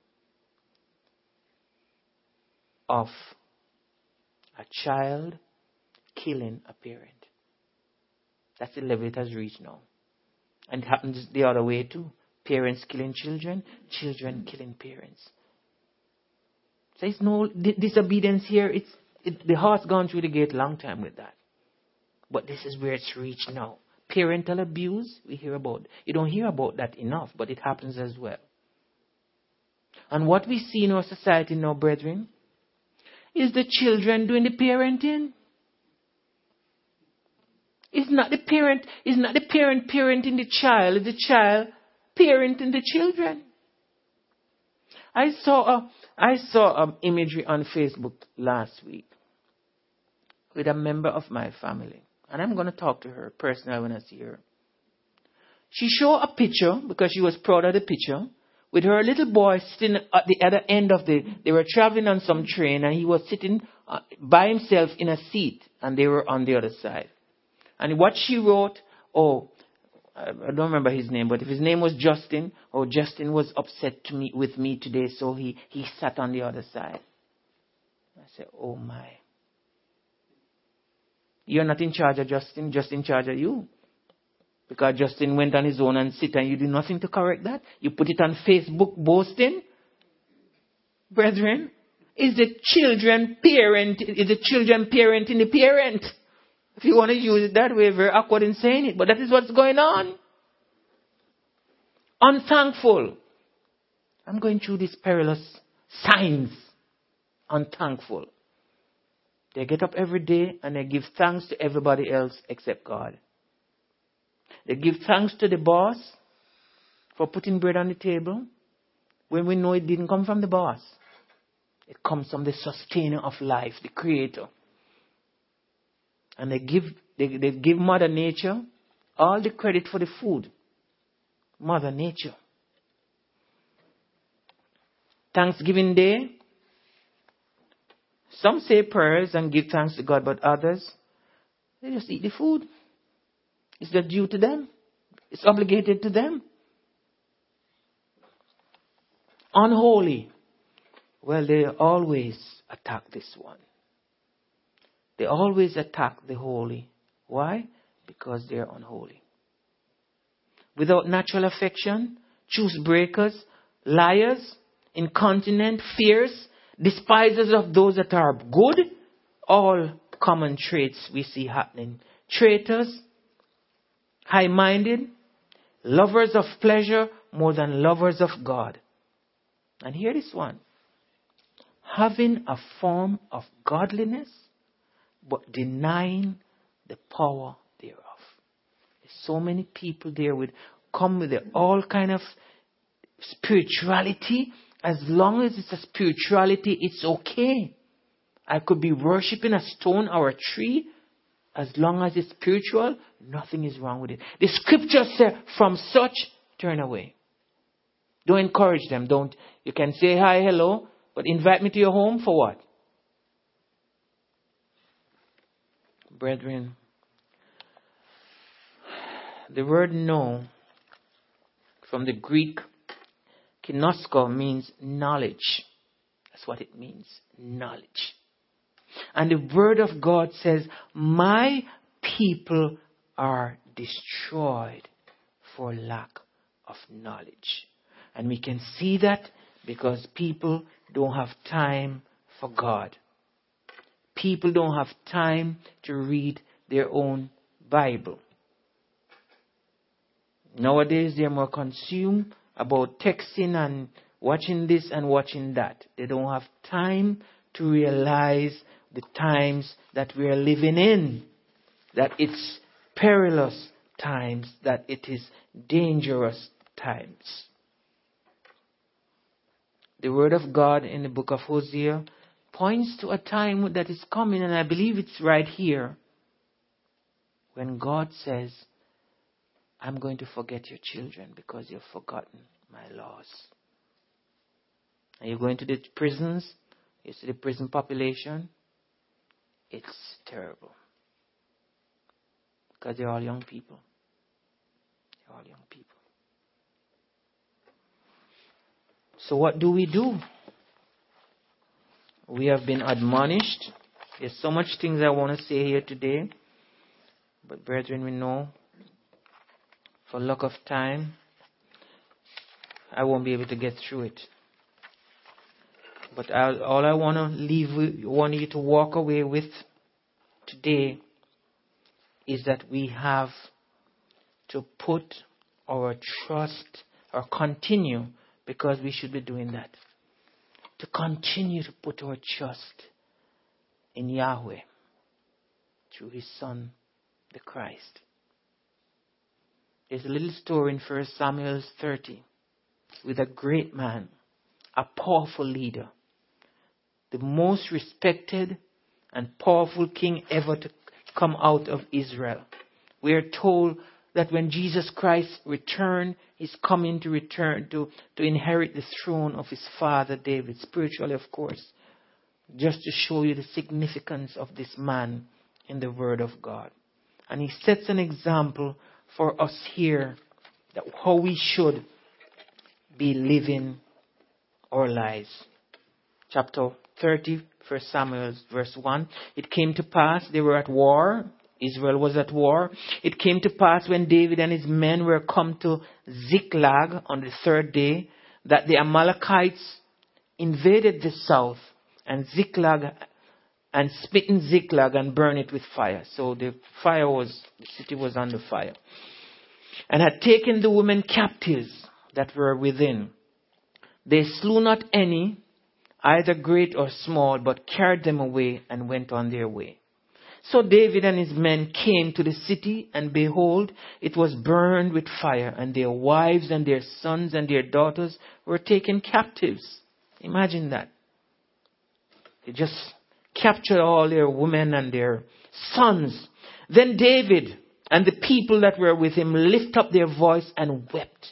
of a child killing a parent. That's the level it has reached now. And it happens the other way too. Parents killing children, children killing parents. So it's no disobedience here. It's it, the heart's gone through the gate long time with that. But this is where it's reached now. Parental abuse, we hear about. You don't hear about that enough, but it happens as well. And what we see in our society now, brethren, is the children doing the parenting. It's not the parent, it's not the parent parenting the child, it's the child parenting the children. I saw a, I saw an imagery on Facebook last week with a member of my family. And I'm going to talk to her personally when I see her. She showed a picture, because she was proud of the picture, with her little boy sitting at the other end of the... They were traveling on some train, and he was sitting uh, by himself in a seat, and they were on the other side. And what she wrote, oh, I don't remember his name, but if his name was Justin, oh, Justin was upset to meet with me today, so he, he sat on the other side. I said, oh my. You're not in charge of Justin, just in charge of you. Because Justin went on his own and sit, and you do nothing to correct that. You put it on Facebook boasting. Brethren, is the children parent, is the children parenting the parent? If you want to use it that way, very awkward in saying it, but that is what's going on. Unthankful. I'm going through these perilous signs. Unthankful. They get up every day and they give thanks to everybody else except God. They give thanks to the boss for putting bread on the table when we know it didn't come from the boss. It comes from the sustainer of life, the creator. And they give, they, they give Mother Nature all the credit for the food. Mother Nature. Thanksgiving Day. Some say prayers and give thanks to God, but others, they just eat the food. It's just due to them. It's obligated to them. Unholy. Well, they always attack this one. They always attack the holy. Why? Because they're unholy. Without natural affection, truce breakers, liars, incontinent, fierce, despisers of those that are good, all common traits we see happening. Traitors, high-minded, lovers of pleasure more than lovers of God. And here is one. Having a form of godliness, but denying the power thereof. There's so many people there with come with all kind of spirituality. As long as it's a spirituality, it's okay. I could be worshipping a stone or a tree. As long as it's spiritual, nothing is wrong with it. The scriptures say, from such, turn away. Don't encourage them. Don't. You can say hi, hello. But invite me to your home for what? Brethren, the word know from the Greek kinosko means knowledge. That's what it means, knowledge. And the word of God says, my people are destroyed for lack of knowledge. And we can see that because people don't have time for God. People don't have time to read their own Bible. Nowadays, they're more consumed about texting and watching this and watching that. They don't have time to realize the times that we are living in. That it's perilous times, that it is dangerous times. The word of God in the book of Hosea points to a time that is coming, and I believe it's right here, when God says, I'm going to forget your children because you've forgotten my laws. And you're going to the prisons, you see the prison population, it's terrible. Because they're all young people. They're all young people. So what do we do? We have been admonished. There's so much things I want to say here today. But brethren, we know, for lack of time, I won't be able to get through it. But I, all I want to leave with, want you to walk away with today is that we have to put our trust, or continue, because we should be doing that, to continue to put our trust in Yahweh through His Son, the Christ. There's a little story in First Samuel thirty with a great man, a powerful leader, the most respected and powerful king ever to come out of Israel. We are told that when Jesus Christ returned, He's coming to return to, to inherit the throne of His father David, spiritually of course, just to show you the significance of this man in the Word of God. And He sets an example for us here, that how we should be living our lives. Chapter thirty, First Samuel, verse one. It came to pass, they were at war. Israel was at war. It came to pass when David and his men were come to Ziklag on the third day, that the Amalekites invaded the south and Ziklag and smitten Ziklag and burned it with fire. So the fire was, the city was under fire. And had taken the women captives that were within. They slew not any, either great or small, but carried them away and went on their way. So David and his men came to the city, and behold, it was burned with fire, and their wives and their sons and their daughters were taken captives. Imagine that. They just captured all their women and their sons. Then David and the people that were with him lift up their voice and wept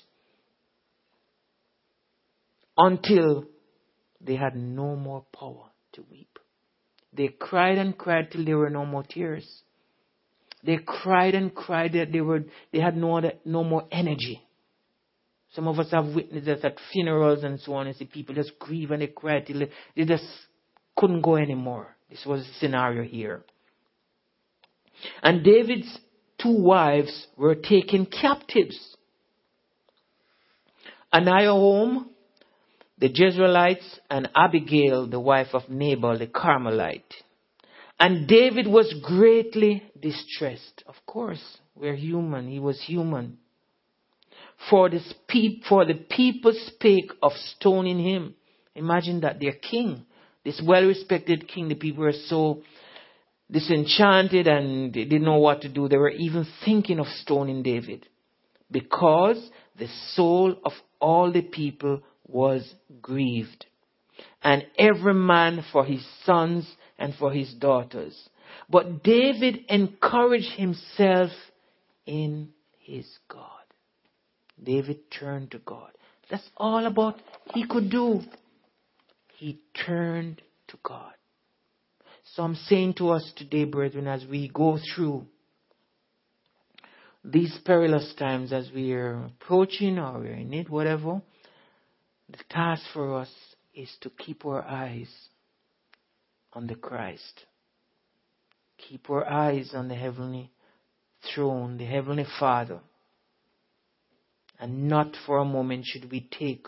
until they had no more power to weep. They cried and cried till there were no more tears. They cried and cried that they were they had no other, no more energy. Some of us have witnessed this at funerals and so on. And see people just grieve and they cry till they, they just couldn't go anymore. This was the scenario here. And David's two wives were taken captives. Ahinoam, the Jezreelites, and Abigail, the wife of Nabal, the Carmelite. And David was greatly distressed. Of course, we're human. He was human. For, this pe- for the people spake of stoning him. Imagine that, their king, this well-respected king, the people were so disenchanted and they didn't know what to do. They were even thinking of stoning David, because the soul of all the people was grieved, and every man for his sons and for his daughters. But David encouraged himself in his God. David turned to God. That's all about he could do. he turned to God. So I'm saying to us today, brethren, as we go through these perilous times, as we are approaching or we're in it, whatever, the task for us is to keep our eyes on the Christ. Keep our eyes on the heavenly throne, the heavenly Father. And not for a moment should we take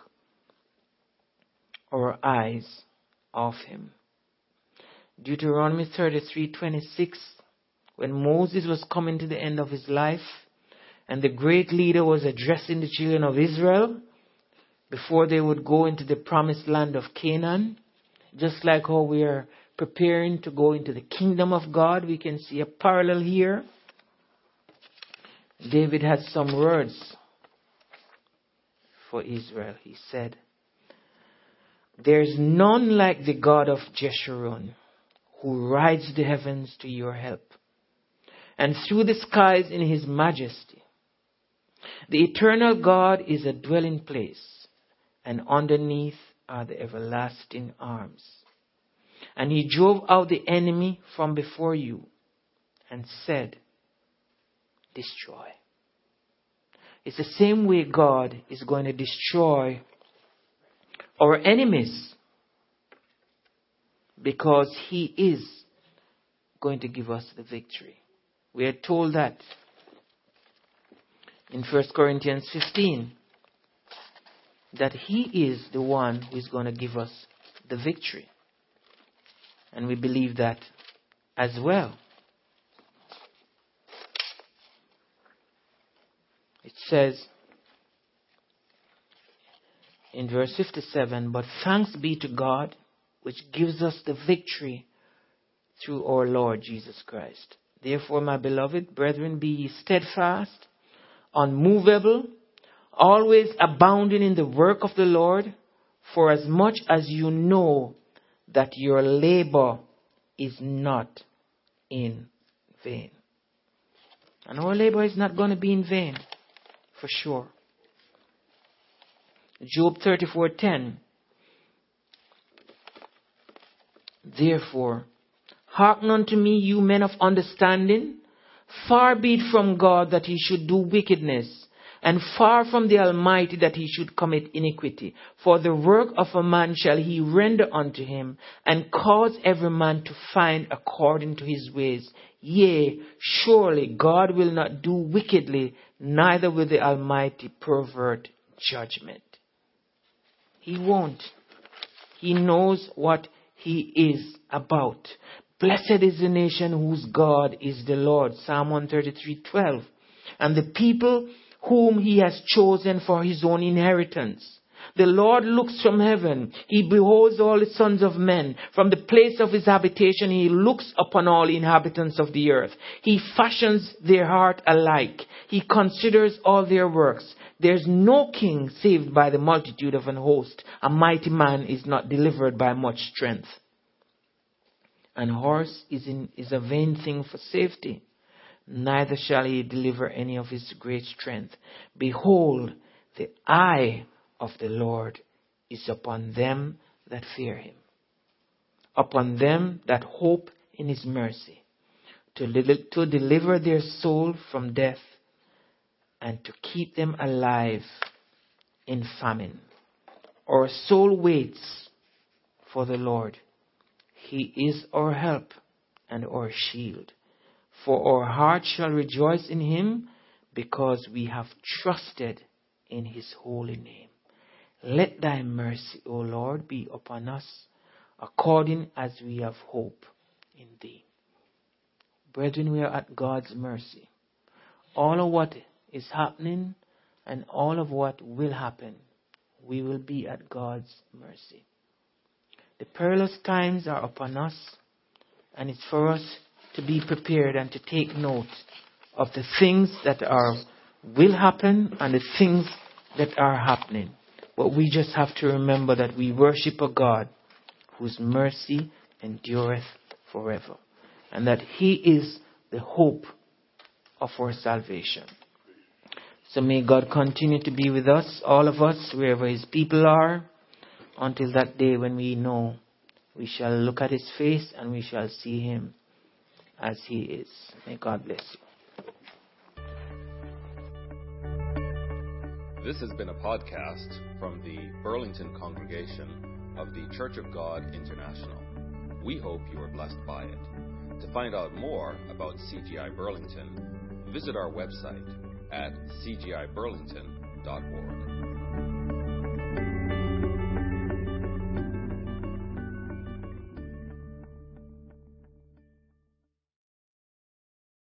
our eyes off him. Deuteronomy thirty-three twenty-six, when Moses was coming to the end of his life and the great leader was addressing the children of Israel before they would go into the promised land of Canaan, just like how we are preparing to go into the kingdom of God, we can see a parallel here. David had some words for Israel. He said, "There is none like the God of Jeshurun, who rides the heavens to your help, and through the skies in his majesty. The eternal God is a dwelling place, and underneath are the everlasting arms. And he drove out the enemy from before you and said, destroy." It's the same way God is going to destroy our enemies, because he is going to give us the victory. We are told that in First Corinthians fifteen, that he is the one who is going to give us the victory. And we believe that as well. It says in verse fifty-seven, "But thanks be to God, which gives us the victory through our Lord Jesus Christ. Therefore, my beloved brethren, be ye steadfast, unmovable, always abounding in the work of the Lord, for as much as you know that your labor is not in vain." And our labor is not going to be in vain, for sure. Job thirty-four ten. "Therefore, hearken unto me, you men of understanding. Far be it from God that he should do wickedness, and far from the Almighty that he should commit iniquity. For the work of a man shall he render unto him, and cause every man to find according to his ways. Yea, surely God will not do wickedly, neither will the Almighty pervert judgment." He won't. He knows what he is about. "Blessed is the nation whose God is the Lord." Psalm one thirty-three twelve. "And the people whom he has chosen for his own inheritance. The Lord looks from heaven. He beholds all the sons of men. From the place of his habitation, he looks upon all the inhabitants of the earth. He fashions their heart alike. He considers all their works. There's no king saved by the multitude of an host. A mighty man is not delivered by much strength. An horse is, in, is a vain thing for safety. Neither shall he deliver any of his great strength. Behold, the eye of the Lord is upon them that fear him, upon them that hope in his mercy, to, li- to deliver their soul from death, and to keep them alive in famine. Our soul waits for the Lord. He is our help and our shield. For our heart shall rejoice in him, because we have trusted in his holy name. Let thy mercy, O Lord, be upon us, according as we have hope in thee. Brethren, we are at God's mercy. All of what is happening and all of what will happen, we will be at God's mercy. The perilous times are upon us, and it's for us to be prepared and to take note of the things that are will happen and the things that are happening. But we just have to remember that we worship a God whose mercy endureth forever, and that he is the hope of our salvation. So may God continue to be with us, all of us, wherever his people are, until that day when we know we shall look at his face and we shall see him as he is. May God bless you. This has been a podcast from the Burlington congregation of the Church of God International. We hope you are blessed by it. To find out more about C G I Burlington, visit our website at c g i burlington dot org.